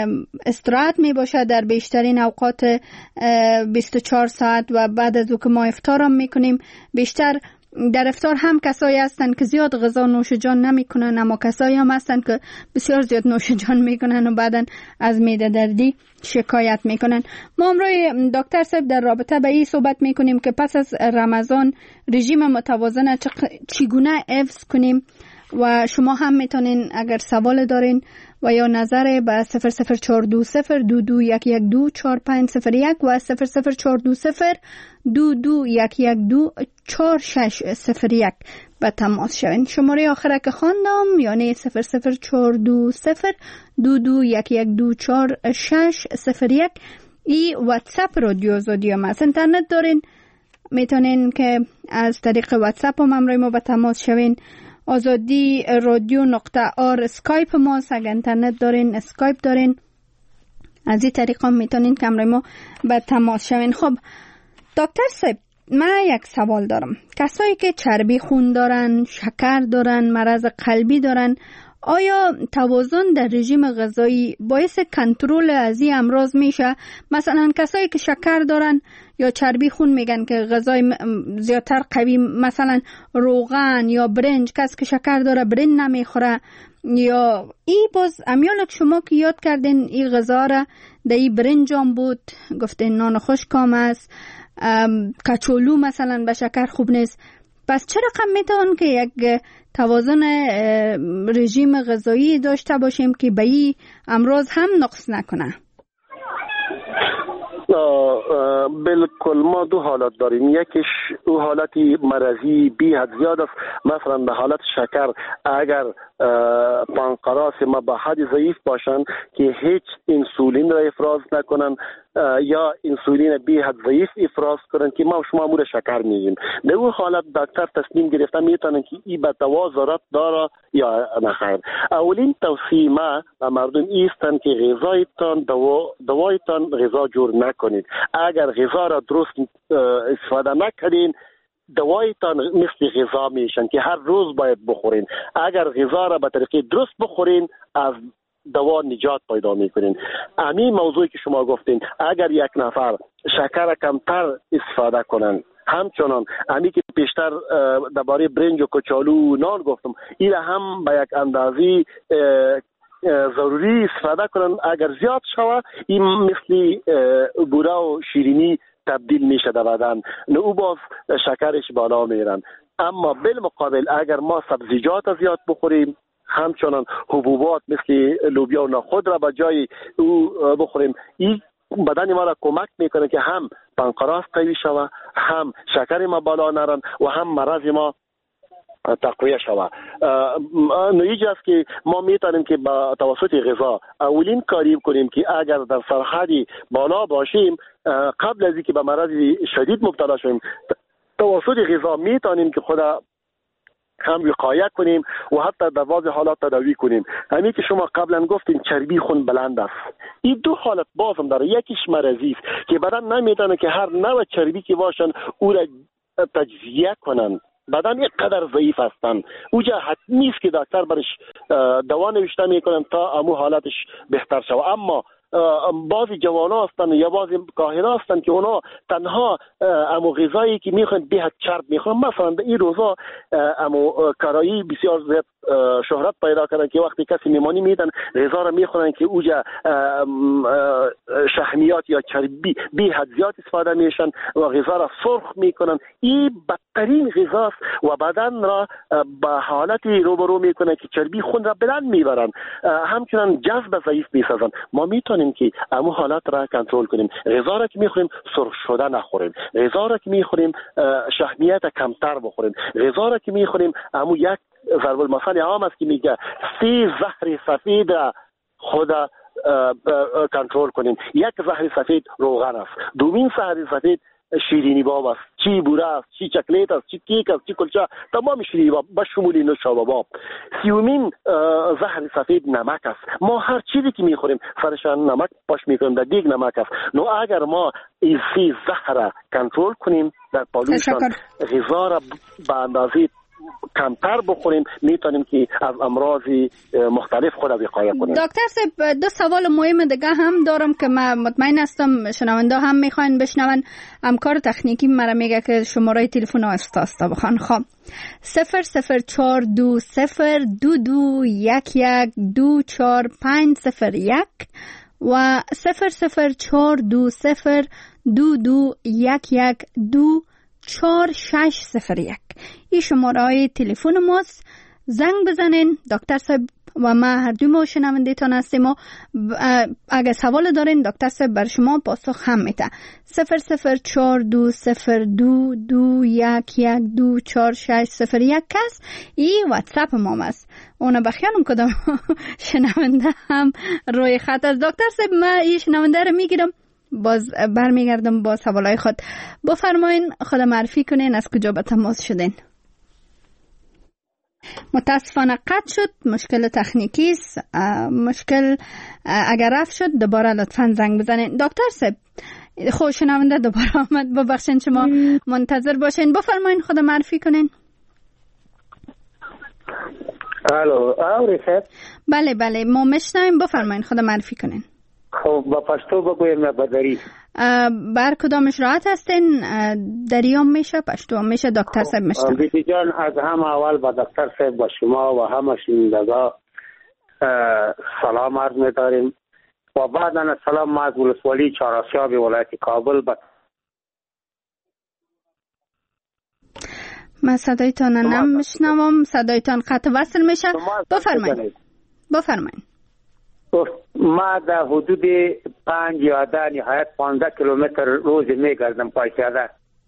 استراحت می باشه در بیشترین اوقات بیست و چهار ساعت و بعد از او که ما افطار هم میکنیم. بیشتر در افطار هم کسایی هستن که زیاد غذا نوش جان نمی کنن، اما کسایی هم هستن که بسیار زیاد نوش جان می کنن و بعدن از معده دردی شکایت می کنن. ما امروز دکتر صاحب در رابطه به این صحبت می کنیم که پس از رمضان رژیم متوازن چگونه حفظ کنیم و شما هم میتونین اگر سوال دارین و یا نظر به صفر صفر چهار دو صفر دو دو یک یک دو چهار پنج صفر یک و صفر صفر چهار دو صفر دو دو یک یک دو چهار شش صفر یک به تماس شوین. شماره آخره که خواندم یعنی صفر صفر چهار دو صفر دو دو یک یک دو چهار شش صفر یک. ای واتساپ رادیو آزادی هم هست. اینترنت دارین میتونین که از طریق واتساپ هم همراه ما به تماس شوین. آزادی رادیو نقطه آر اسکایپ ماست. اگر اینترنت دارین اسکایپ دارین، از این طریق هم میتونین که همراه ما به تماس شوین. خب دکتر صاحب من یک سوال دارم. کسایی که چربی خون دارن، شکر دارن، مرض قلبی دارن، آیا توازن در رژیم غذایی باعث کنترل از این امراض میشه؟ مثلا کسایی که شکر دارن یا چربی خون میگن که غذای زیادتر قوی، مثلا روغن یا برنج، کسی که شکر داره برنج نمیخوره، یا ای باز امیالک شما که یاد کردین این غذا را در این برنج هم بود، گفتین نان خشک هم است، کچولو مثلا به شکر خوب نیست. پس چه رقم میتون که یک توازن رژیم غذایی داشته باشیم که به این امراض هم نقص نکنه؟ بالکل ما دو حالت داریم. یکیش او حالتی مرضی بی حد زیاد است. مثلا به حالت شکر اگر پانقراس ما به حد ضعیف باشن که هیچ انسولین را افراز نکنن یا انسولین بی حد ضعیف افراز کنن که ما و شما مور شکر میگیم، در اون حالت دکتر تصمیم گرفته میتونن که این به دوا ضرورت داره یا نخیر. اولین توصیه ما به مردم ایستن که غذایتان دوا دوایتان غذا جور نکنید. اگر غذا را درست استفاده نکنین دوایتان مثل غذا میشن که هر روز باید بخورین. اگر غذا را به طریق درست بخورین از دوا نجات پیدا میکنین. همین موضوعی که شما گفتین، اگر یک نفر شکر کمتر استفاده کنن، همچنان همی که پیشتر درباره برنج و کچالو و نان گفتم، این هم به یک اندازی ضروری استفاده کنن. اگر زیاد شوه این مثل بوره و شیرینی تبدیل میشه در بدن، نه او باز شکرش بالا میرن. اما بالمقابل اگر ما سبزیجات زیاد بخوریم، همچنان حبوبات مثل لوبیا و نخود را به جای او بخوریم، این بدن ما را کمک میکنه که هم پانقراس قوی شوه، هم شکر ما بالا نرن و هم مرض ما تقویه شوه. نویج است که ما میتونیم که با توسط غذا اولین کاری کنیم که اگر در سرحدی بالا باشیم، قبل از اینکه به مرض شدید مبتلا شویم، توسط غذا میتونیم که خدا هم وقایه کنیم و حتی در بعض حالات تداوی کنیم. همین که شما قبلا گفتین چربی خون بلند است، این دو حالت بازم داره. یکیش مرضی است که بدن نمیتونه که هر نوع چربی که باشن او را تجزیه کنن. بدن یک قدر ضعیف هستن، اوجا حتمی است که دکتر برش دوا نوشته میکنن تا امو حالتش بهتر شود. اما بعضی جوانا هستن یا بعضی کاهنا هستن که اونا تنها امو غذایی که میخوان به حد چرب میخوان. مثلا در این روزا امو کارایی بسیار زیاد شهرت پیدا کردن که وقتی کسی میمانی میدن غذا را میخورن که اوجا شحمیات یا چربی به حد زیاد استفاده میشن و غذا را سرخ میکنن. این بدترین غذاست و بدن را به حالتی روبرو میکنه که چربی خون را بلند میبرن، همچنان جذب ضعیف میسازن. ما میتونیم که امو حالت را کنترل کنیم. غذا را که میخوریم سرخ شده نخوریم، غذا را که میخوریم شحمیات کمتر بخوریم، غذا را که میخوریم امو یک ضرب المثل عام است که میگه سه زهر سفید را خود کنترل کنیم. یک زهر سفید روغن است، دومین زهر سفید شیرینی باب است، چی بوره است، چی چکلیت است، چی کیک است، چی کلچه، تمام شیرینی باب به شمول نوشابه. سیومین زهر سفید نمک است. ما هر چیزی که میخوریم سرشان نمک پاش میکنیم، در دیگ نمک است. نو اگر ما این سی زهر کنترل کنیم در پالوشان غذا را به اندازه کمتر بخوریم، میتونیم که از امراض مختلف خود وقایه کنیم. دکتر صاحب دو سوال مهم دیگه هم دارم که من مطمئن هستم شنونده هم میخواین بشنون. همکار تکنیکی مرا میگه که شماره تلفن استاستا بخوان. خب صفر صفر چهار دو صفر دو دو یک یک دو چهار پنج صفر یک و صفر صفر چهار دو صفر دو دو یک یک دو چهار شش صفر یک. این شماره های تلفن ماست. زنگ بزنین. دکتر صاحب و ما هر دوی ما شنونده تان هستیم و اگر سوال دارین دکتر صاحب بر شما پاسخ هم میده. صفر صفر چهار دو صفر دو دو یک یک دو چهار شش صفر یک است. این واتساپ ما است. اونو بخیانم کدام شنونده هم روی خط است. دکتر صاحب ما این شنونده رو میگیرم، باز برمیگردم با سوالای خود. بفرمایین خود معرفی کنین، از کجا به تماس شدین؟ متاسفانه قطع شد، مشکل تکنیکی است. مشکل اگر رفت شد دوباره لطفاً زنگ بزنین. دکتر صاحب خود شنونده دوباره آمد، ببخشین شما منتظر باشین. بفرمایین خود معرفی کنین. الو آوریخت؟ بله بله ما میشنویم، بفرمایین خود معرفی کنین. خب با پشتو بگویم یا با دری؟ بر کدامش راحت هستین؟ دری هم میشه، پشتو هم میشه؟ دکتر صاحب میشه. بیتی جان از هم اول با دکتر صاحب با شما و همه شنوندگان سلام عرض می‌داریم و بعد از سلام ما از ولسوالی چهارآسیاب ولایت کابل با من صدایتان نمیشنوم، صدایتان قطع وصل میشه. بفرمایید بفرمایید. ما در حدود پنج یا ده نهایت پانزده کیلومتر روز میگردم پای پیاده.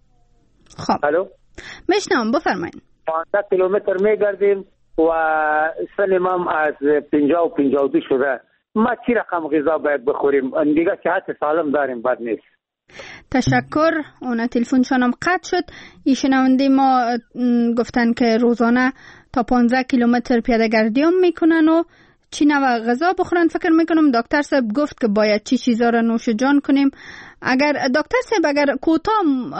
خب الو میشنوم، بفرمایید. پانزده کیلومتر میگردیم و سنم هم از پنجاه و پنجاه و دو شده. ما چی رقم غذا باید بخوریم؟ دیگه صحت سالم داریم، بد نیست. تشکر. اون تلفنشان هم قطع شد. این شنونده ما گفتن که روزانه تا پانزده کیلومتر پیاده گردی هم میکنن و چی نوع غذا بخورن. فکر میکنم دکتر صاحب گفت که باید چی چیزا را نوش جان کنیم. اگر دکتر صاحب اگر کوتاه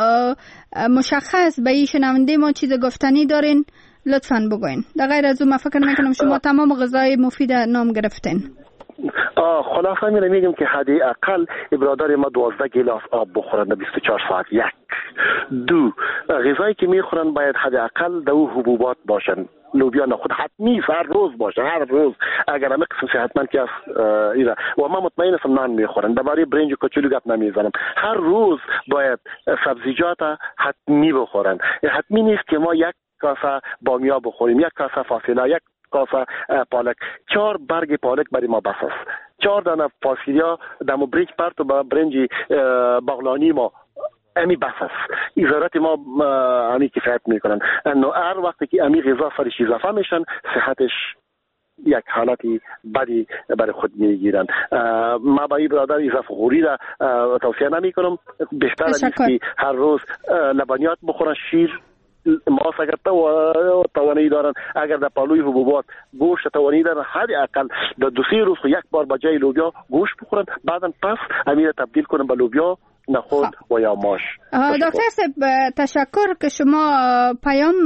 مشخص به این شنونده ما چیز گفتنی دارین لطفاً بگوین. در غیر از اون من فکر میکنم شما تمام غذای مفید نام گرفتین. خلاصه میره میگم که حدی اقل برادر ما دوازده گیلاس آب بخورن در بیست و چهار ساعت. یک دو غذایی که میخورن باید حدی اقل دو حبوبات باشن. لوبیا نخود حتمی هر روز باشه، هر روز. اگر همه قسم صحتمند که است ایره و ما مطمئن هستم نان میخورن. درباره برنج و کوچولو گپ نمیزنم. هر روز باید سبزیجات حتمی بخورن. حتمی نیست که ما یک کاسه بامیه بخوریم، یک کاسه فاصله، یک کاسه پالک. چهار برگ پالک برای ما بس است. چهار دانه فاصله دمو برنج پرت و برنج بغلانی ما امی بس است. ایزارت ما امی کفایت میکنن. انو هر وقتی که امی غذا سرش اضافه میشن صحتش یک حالتی بدی برای خود میگیرن. ما با این برادر اضافه خوری را توصیه نمی کنم. بهتر است که هر روز لبنیات بخورن، شیر، ماست اگر توانی دارن. اگر در پالوی حبوبات گوشت توانی دارن حد اقل در دو سه روز یک بار با جای لوبیا گوشت بخورن، بعدا پس امیر تبدیل کنن به لوبیا، نخود و یا ماش. دکتر صاحب تشکر که شما پیام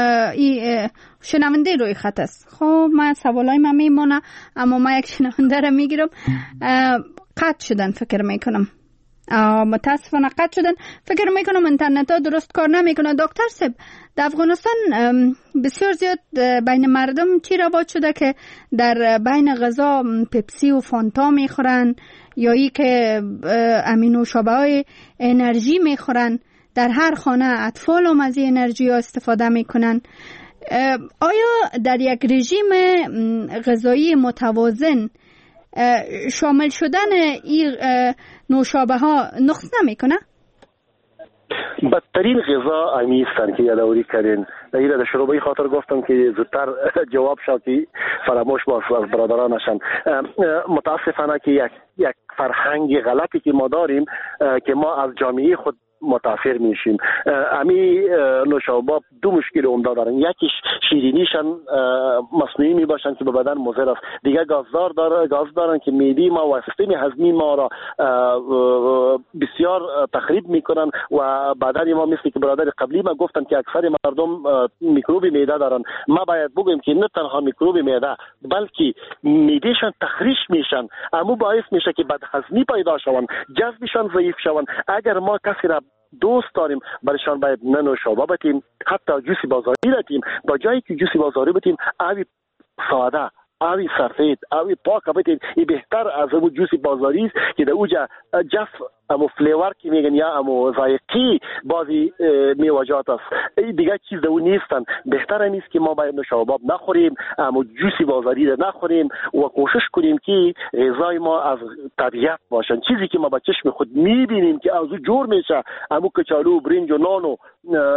شنونده روی خط است. خب من سوالای من میمونه اما ما یک شنونده رو میگیرم. قطع شدن فکر میکنم. متاسفانه قطع شدن. فکر میکنم اینترنت ها درست کار نمیکنه. دکتر صاحب، در افغانستان بسیار زیاد بین مردم چی رواج شده که در بین غذا پپسی و فانتا میخورن یا ای که امینوشابه های انرژی میخورن. در هر خانه اطفال هم از این انرژی ها استفاده میکنن. آیا در یک رژیم غذایی متوازن شامل شدن این نوشابه ها نقص نمیکنه؟ بدترین غذا امی هستند که یادآوری کردین. اینا در شروع به خاطر گفتم که زودتر جواب شد که فراموش باز از برادرانشان. متاسفانه که یک یک فرهنگ غلطی که ما داریم که ما از جامعه خود متاثر میشیم. امی نوشابه دو مشکل عمده دارن. یکیش شیرینیشان مصنوعی می باشن که به بدن مضر است. دیگه گازدار داره گاز دارن که معده ما و سیستم هضمی ما را بسیار تخریب میکنن و بدن ما مثل که برادر قبلی ما گفتن که اکثر مردم میکروب معده دارن. ما باید بگیم که نه تنها میکروب معده بلکه معدهشان تخریش میشن. امو باعث میشه که بدهضمی پیدا شون، جذبشان ضعیف شون. اگر ما کسی را دوست داریم برایشان باید نه نوشابه بتیم، حتی جوسی بازاری بتیم. با جایی که جوسی بازاری بتیم آبی ساده، آبی سفید، آبی پاک بتیم. این بهتر از اون جوسی بازاری است که در اوجا جف امو فلیور که میگن یا امو ذائقی بعضی میوه‌جات است. دیگه چیز در اون نیستن. بهتر نیست که ما باید نوشابه نخوریم، امو جوسی بازاری را نخوریم و کوشش کنیم که غذای ما از طبیعت باشن. چیزی که ما با چشم خود میبینیم که از اون جور میشه، امو کچالو، برنج و نان و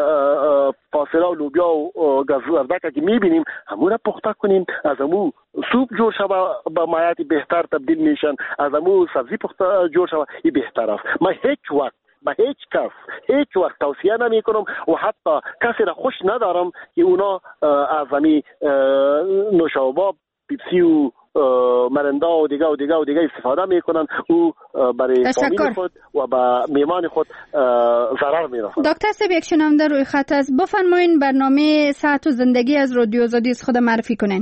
فاصله و لوبیا و گازردک که میبینیم همون را پخته کنیم. از امو سوپ جور شوه با مایعات بهتر تبدیل میشن. از امو سبزی پخته جور شوه این بهتر است. ما هیچ وقت به هیچ کس هیچ وقت توصیه نمی کنم و حتی کسی را خوش ندارم که اونا از امی نوشابه، پیپسی و مرندا و دیگه و دیگه و دیگه استفاده میکنن. او برای فامیل خود و با میمان خود ضرر میرسه. دکتر صاحب، یک شنونده روی خط است. بفرمایین برنامه صحت و زندگی از رادیو آزادی از خود معرفی کنین.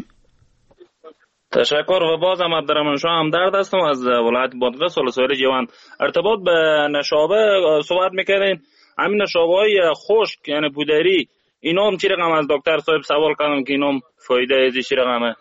تشکر. و بازم عبدالرحمن همدرد هستم از ولایت بادغیس ولسوالی جوان. ارتباط به نوشابه صحبت میکردین. همین نوشابه های خشک یعنی پودری اینا هم چی رقم از دکتر صاحب سوال کردم که اینا هم فایده ازی چی رقمه؟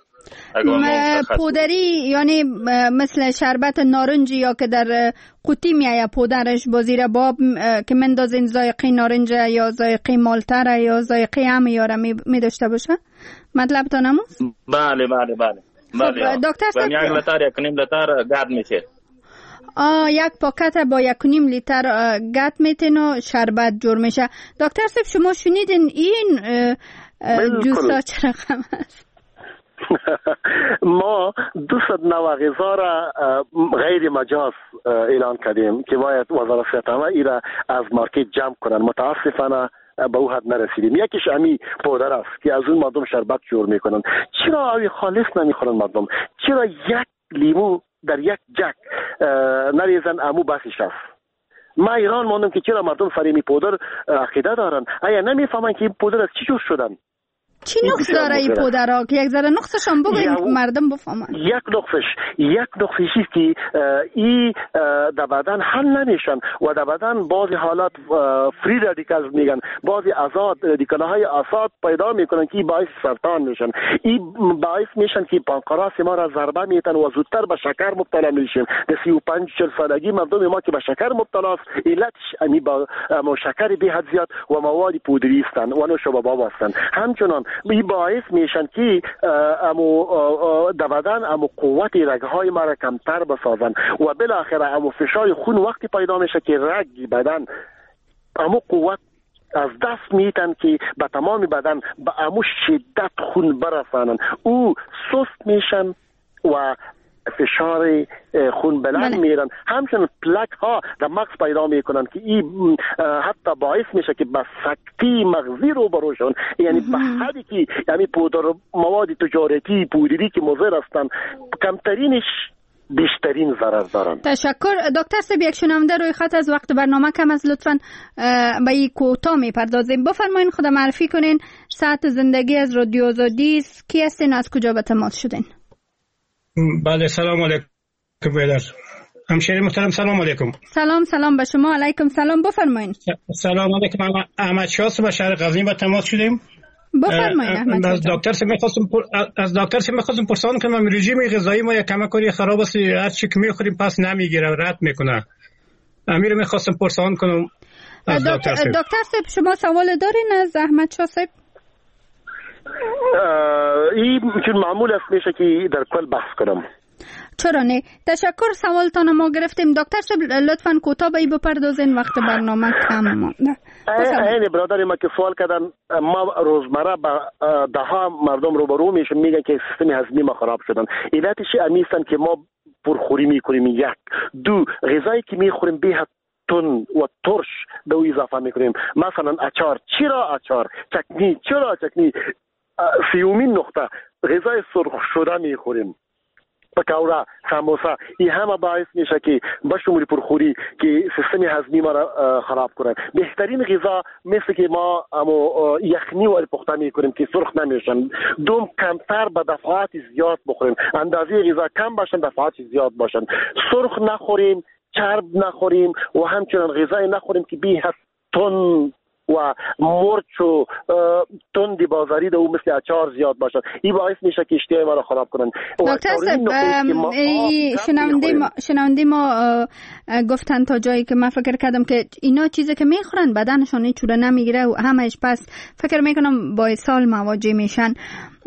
پودری یعنی مثل شربت نارنجی یا که در قوطی میایه پودرش با زیر باب که مندازین ذائقه نارنج یا ذائقه مالتر یا ذائقه همیاره می داشته باشه؟ مطلب تا نموز؟ بله بله بله. خب دکتر صاحب، یک لیتر یک نیم لیتر گرد میشه. آه یک پاکت با یک نیم لیتر گرد میتین و شربت جور میشه. دکتر صاحب، شما شنیدین این جوسا چه رقم است؟ ما دوست نوع غذا را غیر مجاز اعلان کردیم که باید وزارت صحت ایرا از مارکت جمع کنن. متاسفانه به او حد نرسیدیم. یکیش امی پودر است که از اون مردم شربت جور میکنن. چرا اوی خالص نمیخورن مردم؟ چرا یک لیمو در یک جک نریزن امو بسیش است؟ ما ایران ماندم که چرا مردم سر می پودر عقیده دارن. آیا نمیفهمن که این پودر از چی جور شدن؟ چی نقص داره این پودرها که یک ذره نقصش هم بگوین که مردم بفهمن؟ یک نقصش یک نقصشی که این در بدن حل نمیشن و در بدن بعضی حالات فری رادیکال میگن، بعضی آزاد رادیکال های آزاد پیدا میکنن که باعث سرطان میشن. این باعث میشن که پانکراس ما را ضربه میتن و زودتر به شکر مبتلا میشیم. در سی و پنج چهل سالگی مردم ما که به شکر مبتلا است، علتش امی با شکر به حد زیاد و مواد پودری هستند و نوشابه هستند. همچنان این باعث میشن که امو در بدن امو قوت رگهای ما را کمتر بسازن و بالاخره امو فشار خون وقتی پیدا میشه که رگ بدن امو قوت از دست میتن که به تمام بدن به امو شدت خون برسانن. او سست میشن و فشار خون بلند میرن. همچنین پلاک ها در مغز پیدا میکنن که این حتی باعث میشه که به سکته مغزی رو بروشن. یعنی به حدی که یعنی پودر مواد تجارتی پودری که مضر هستن کمترینش بیشترین ضرر دارن. تشکر. دکتر صاحب، یک شنونده روی خط از وقت برنامه کم از لطفاً به این کوتاه میپردازیم. بفرمایین خود معرفی کنین. ساعت زندگی از رادیو آزادی است. کی هستین؟ از کجا به تماس شدین؟ بله، سلام علیکم بیدر. همشهری محترم سلام علیکم. سلام سلام به شما. علیکم سلام. بفرمایین. سلام علیکم. احمد شاه با شهر قزوین با تماس شدیم. بفرمایید احمد. از دکتر سه می‌خواستم از دکتر سه می‌خواستم پرسان کنم رژیم غذایی ما یک کمکاری خراب است، هر چی که می‌خوریم پس نمیگیره، رد میکنه. امیر می‌خواستم پرسان کنم از دکتر سه. دکتر سه شما سوال دارین از احمد شاه صاحب؟ این چون معمول است میشه که در کل بحث کنم. چرا نه؟ تشکر. سوالتان ما گرفتیم. دکتر صاحب لطفاً کوتاه به بپردازین، وقت برنامه کم مونده. این برادر ما که سوال کردن، ما روزمره با ده ها مردم روبرو میشیم میگن که سیستم هضمی ما خراب شدن. علتش امیستن که ما پرخوری میکنیم. یک دو غذایی که میخوریم به تون و ترش دو اضافه میکنیم. مثلا اچار. چرا اچار؟ چکنی. چرا چکنی؟ سیومین نقطه غذای سرخ شده میخوریم. پکوړه، سموسه، این همه باعث میشه که به شمول پرخوری که سیستم هضمی ما را خراب کنه. بهترین غذا مثل که ما امو یخنی و پخته میکنیم که سرخ نمیشن. دوم کمتر به دفعات زیاد بخوریم. اندازه غذا کم باشن، دفعات زیاد باشن. سرخ نخوریم، چرب نخوریم و همچنین غذای نخوریم که بی حد تون و مرچ و تندی بازاری دو مثل اچار زیاد باشد. این باعث میشه که اشتهای ما را خراب کنن. دکتر صاحب شنونده ما شنونده ما گفتن تا جایی که من فکر کردم که اینا چیزی که میخورن بدنشون هیچ چوره نمیگیره و همش پس فکر میکنم با سال مواجه میشن.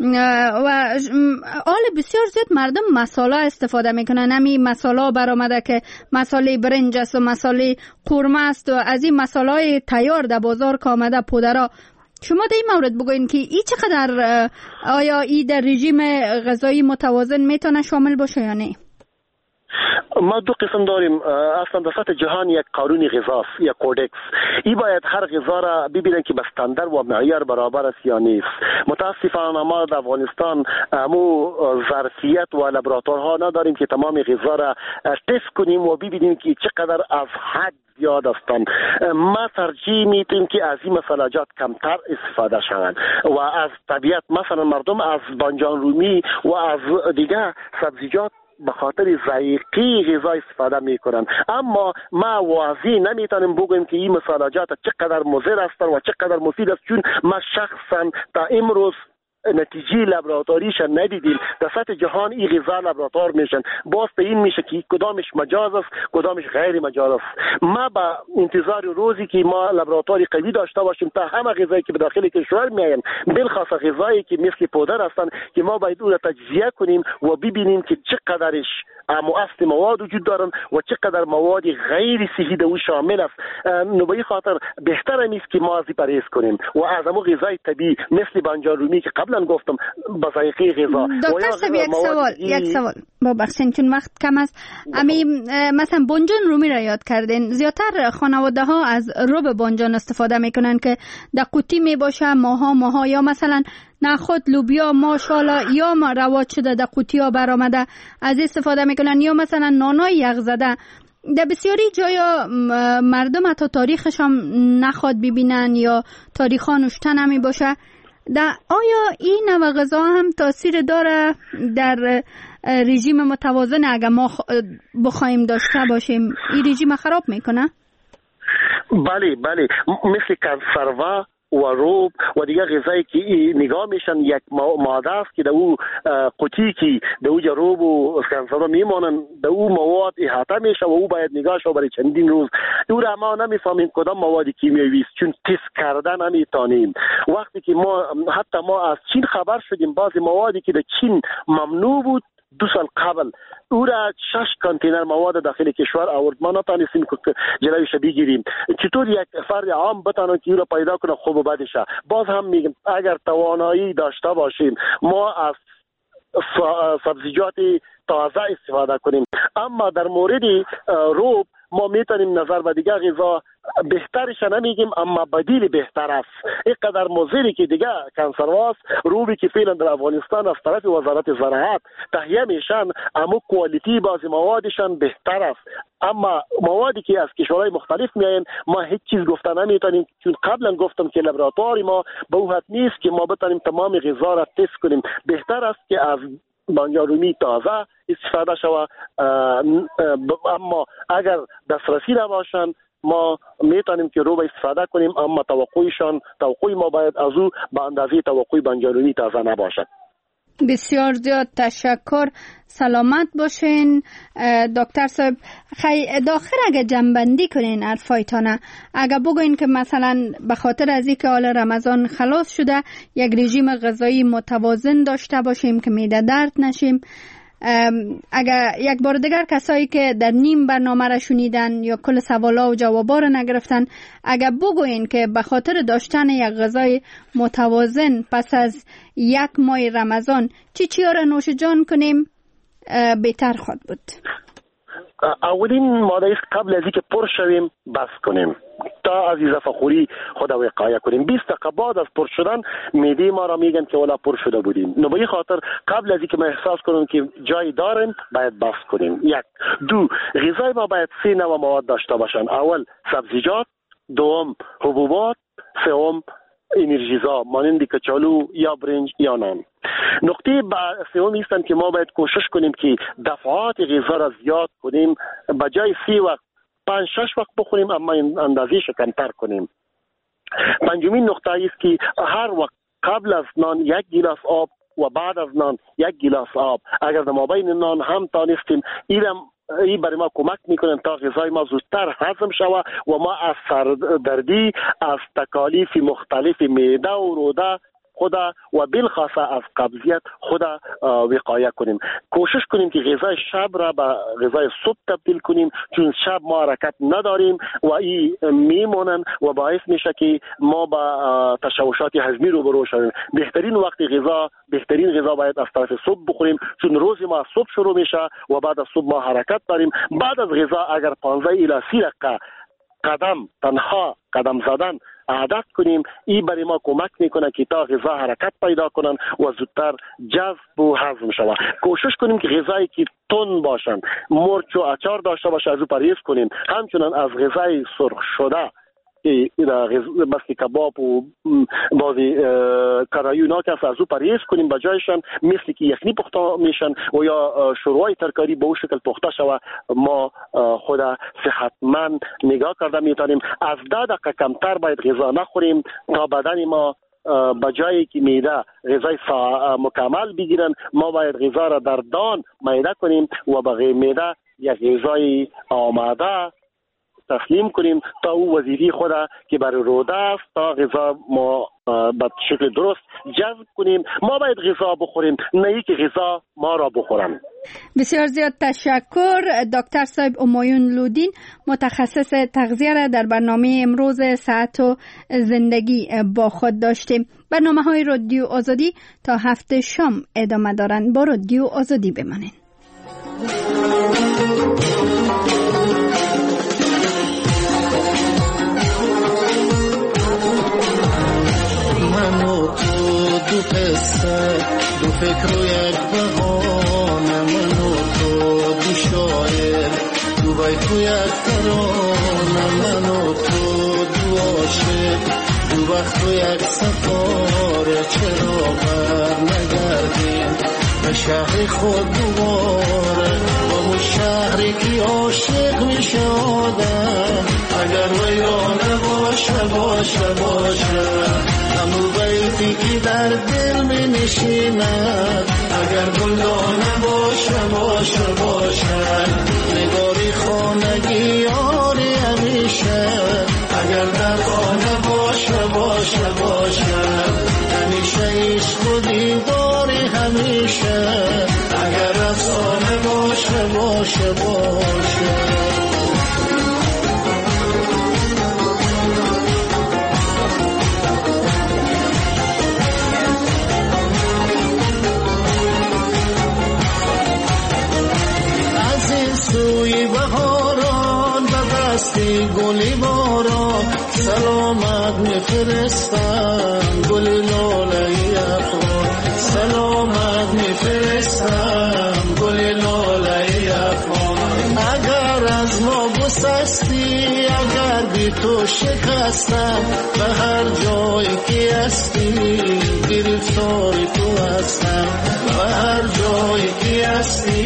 و حال بسیار زیاد مردم مساله استفاده میکنن. همین مساله برآمده که مساله برنج است و مساله قورمه است و از این مساله تیار در بازار که آمده پودرا. شما در این مورد بگوین که این چقدر آیا این در رژیم غذایی متوازن میتونه شامل باشه یا نه؟ ما دو قسم داریم. اصلا در سطح جهان یک قانون غذاست، یک کودکس. این باید هر غذا را ببینن که به استاندارد و معیار برابر است یا نیست. متاسفانه ما در افغانستان همو ظرفیت و لابراتوارها نداریم که تمام غذا را تست کنیم و ببینیم که چقدر از حد زیاد هستند. ما ترجیح میدیم که از این مسالجات کمتر استفاده شوند و از طبیعت مثلا مردم از بانجان رومی و از دیگه سبزیجات به خاطر ذائقه غذا استفاده میکنن. اما ما واضح نمیتونیم بگویم که این مسالجات چقدر مضر هستند و چقدر مفید است، چون ما شخصا تا امروز نتیجه لابراتواریش ندیدیم. در سطح جهان این غذا لابراتوار میشن. باز به این میشه که کدامش مجاز است، کدامش غیر مجاز است. ما با انتظار روزی که ما لابراتواری قوی داشته باشیم تا همه غذایی که به داخل کشور میاین، بالخاص غذایی که مثل پودر هستند، که ما باید اون را تجزیه کنیم و ببینیم که چقدرش اصل مواد وجود دارن و چقدر مواد غیر صحی در او شامل است. نو به این خاطر بهتر است که ما از پرهیز کنیم و از همون غذای طبیعی مثل بانجان رومی که قبلا گفتم با ذائقه غذا. دکتر صاحب یک سوال یک سوال ببخشید چون وقت کم است. امی مثلا بانجان رومی را یاد کردین. زیاتر خانواده ها از رب بانجان استفاده میکنن که در قوطی می باشه ماها ماها، یا مثلا نخود لوبیا ماشاءالله یا ما رواج شده در قوطی ها برآمده از استفاده میکنن، یا مثلا نانای یخ زده. در بسیاری جایا مردم حتی تاریخش هم نخواد ببینن یا تاریخ نوشته نمی باشه. در آیا این نوع غذا هم تاثیر داره در رژیم متوازن اگر ما بخوایم داشته باشیم؟ این رژیم خراب میکنه؟ بله بله، مثل کنسروا و روب و دیگه غذایی که نگاه میشن یک ماده است که در او قوطی که در او روب و کنسروا میمانن، در او مواد احاطه میشه و او باید نگاه شو برای چندین روز. او را ما نمیفهمیم کدام مواد کیمیایی است چون تست کردن نمیتونیم. وقتی که ما حتی ما از چین خبر شدیم بعضی موادی که در چین ممنوع بود دو سال قبل او را شش کانتینر مواد داخل کشور آورد. ما نتانستیم که جلویش بگیریم. چطور یک فرد عام بتونه که او را پیدا کنه خوب و بدشه؟ باز هم میگم اگر توانایی داشته باشیم ما از سبزیجات تازه استفاده کنیم. اما در مورد روب ما میتونیم نظر به دیگه غذا بهترش نمیگیم اما بدیل بهتر است. اینقدر مضری که دیگه کنسرواست روبی که فعلا در افغانستان از طرف وزارت زراعت تهیه میشن، اما کوالیتی بعضی موادشان بهتر است. اما موادی که از کشورهای مختلف میاین ما هیچ چیز گفته نمیتونیم، چون قبلا گفتم که لابراتواری ما به او حد نیست که ما بتونیم تمام غذا را تست کنیم. بهتر است که از بنجارومی تازه استفاده شوه، اما اگر دسترسی نباشند ما میتونیم که رو به استفاده کنیم، اما توقعشان توقع ما باید از او به اندازه توقع بنجارومی تازه نباشد. بسیار زیاد تشکر، سلامت باشین دکتر صاحب. خی داخل اگه جنبندی کنین حرفایتانه، اگه بگوین که مثلا به خاطر از اینکه حال رمضان خلاص شده یک رژیم غذایی متوازن داشته باشیم که معده درد نشیم، اگر یک بار دیگر کسایی که در نیم برنامه را شنیدن یا کل سوالا و جوابا را نگرفتن، اگر بگوین که به خاطر داشتن یک غذای متوازن پس از یک ماه رمضان چی چی را نوش جان کنیم بهتر خواهد بود؟ اولین ماده است قبل از اینکه پر شویم بس کنیم تا از اضافه خوری خود وقایه کنیم. بیست دقیقه بعد از پر شدن معده ما را میگن که ولا پر شده بودیم. نو به این خاطر قبل از اینکه ما احساس کنیم که جای داریم باید بس کنیم. یک. دو، غذای ما باید سه نوع مواد داشته باشن. اول سبزیجات، دوم حبوبات، سوم انرژیزا مانند کچالو یا برنج یا نان. نقطه سوم ایستن که ما باید کوشش کنیم که دفعات غذا را زیاد کنیم، به جای سی وقت پنج شش وقت بخوریم اما اندازه کمتر کنیم. پنجمین نقطه است که هر وقت قبل از نان یک گیلاس آب و بعد از نان یک گیلاس آب، اگر در مابین نان هم تانستیم ایرم این برای ما کمک میکنن تا غذای ما زودتر هضم شود و ما از سردردی، از تکالیف مختلف معده و روده خدا و بالخاصه از قبضیت خدا وقایه کنیم. کوشش کنیم که غذای شب را به غذای صبح تبدیل کنیم، چون شب ما حرکت نداریم و این میمونن و باعث میشه که ما با تشوشات هضمی روبرو شویم. بهترین وقت غذا، بهترین غذا باید از طرف صبح بخوریم، چون روز ما صبح شروع میشه و بعد از صبح ما حرکت داریم. بعد از غذا اگر پانزده الی سی دقیقه قدم تنها قدم زدن عادت کنیم، این برای ما کمک میکنه که تا غذا حرکت پیدا کنن و زودتر جذب و هضم شود. کوشش کنیم که غذایی که تند باشن، مرچ و اچار داشته باشه از او پرهیز کنیم. همچنین از غذای سرخ شده مثل کباب و بعضی کرایونا که از او پرهیز کنیم، به جایشان مثل که یخنی پخته میشن و یا شورای ترکاری به اون شکل پخته شود، ما خود صحتمند نگاه کرده میتونیم. از ده دقیقه کمتر باید غذا نخوریم تا بدن ما به جایی که معده غذای مکمل بگیرن، ما باید غذا را در دان معده کنیم و به معده یک غذای آماده تسلیم کنیم تا او وظیفه خود که برای روده است تا غذا ما به شکل درست جذب کنیم. ما باید غذا بخوریم، نه ای که غذا ما را بخورن. بسیار زیاد تشکر دکتر صاحب همایون لودین، متخصص تغذیه را در برنامه امروز صحت و زندگی با خود داشتیم. برنامه های رادیو آزادی تا هفته شام ادامه دارند. با رادیو آزادی بمانید. دو قصه دو فکر و یک بهانه، من و تو دو شاعر دو بیت و یک ترانه، من و تو دو عاشق دو وقت و یک سفاره. چرا بر نگردیم به شهر خود دوباره، با اون شهری که عاشق می شدم، اگر ویرانه باشه باشه باشه، همون بیتی که در دل می نشیند، اگر گلدانه باشه باشه باشه، نگاری خانگی یاری همیشه، اگر در خانه باشه باشه باشه، همیشه عشق و دیداری همیشه، اگر افسانه باشه باشه باشه. سوی بهاران و دستی گلی باران، سلامت میفرستم گل لاله افغان، سلامت میفرستم گل لاله افغان. اگر از ما گسستی، اگر بی تو شکستم، به هر جایی که هستی گرفتار تو هستم، به هر جایی دست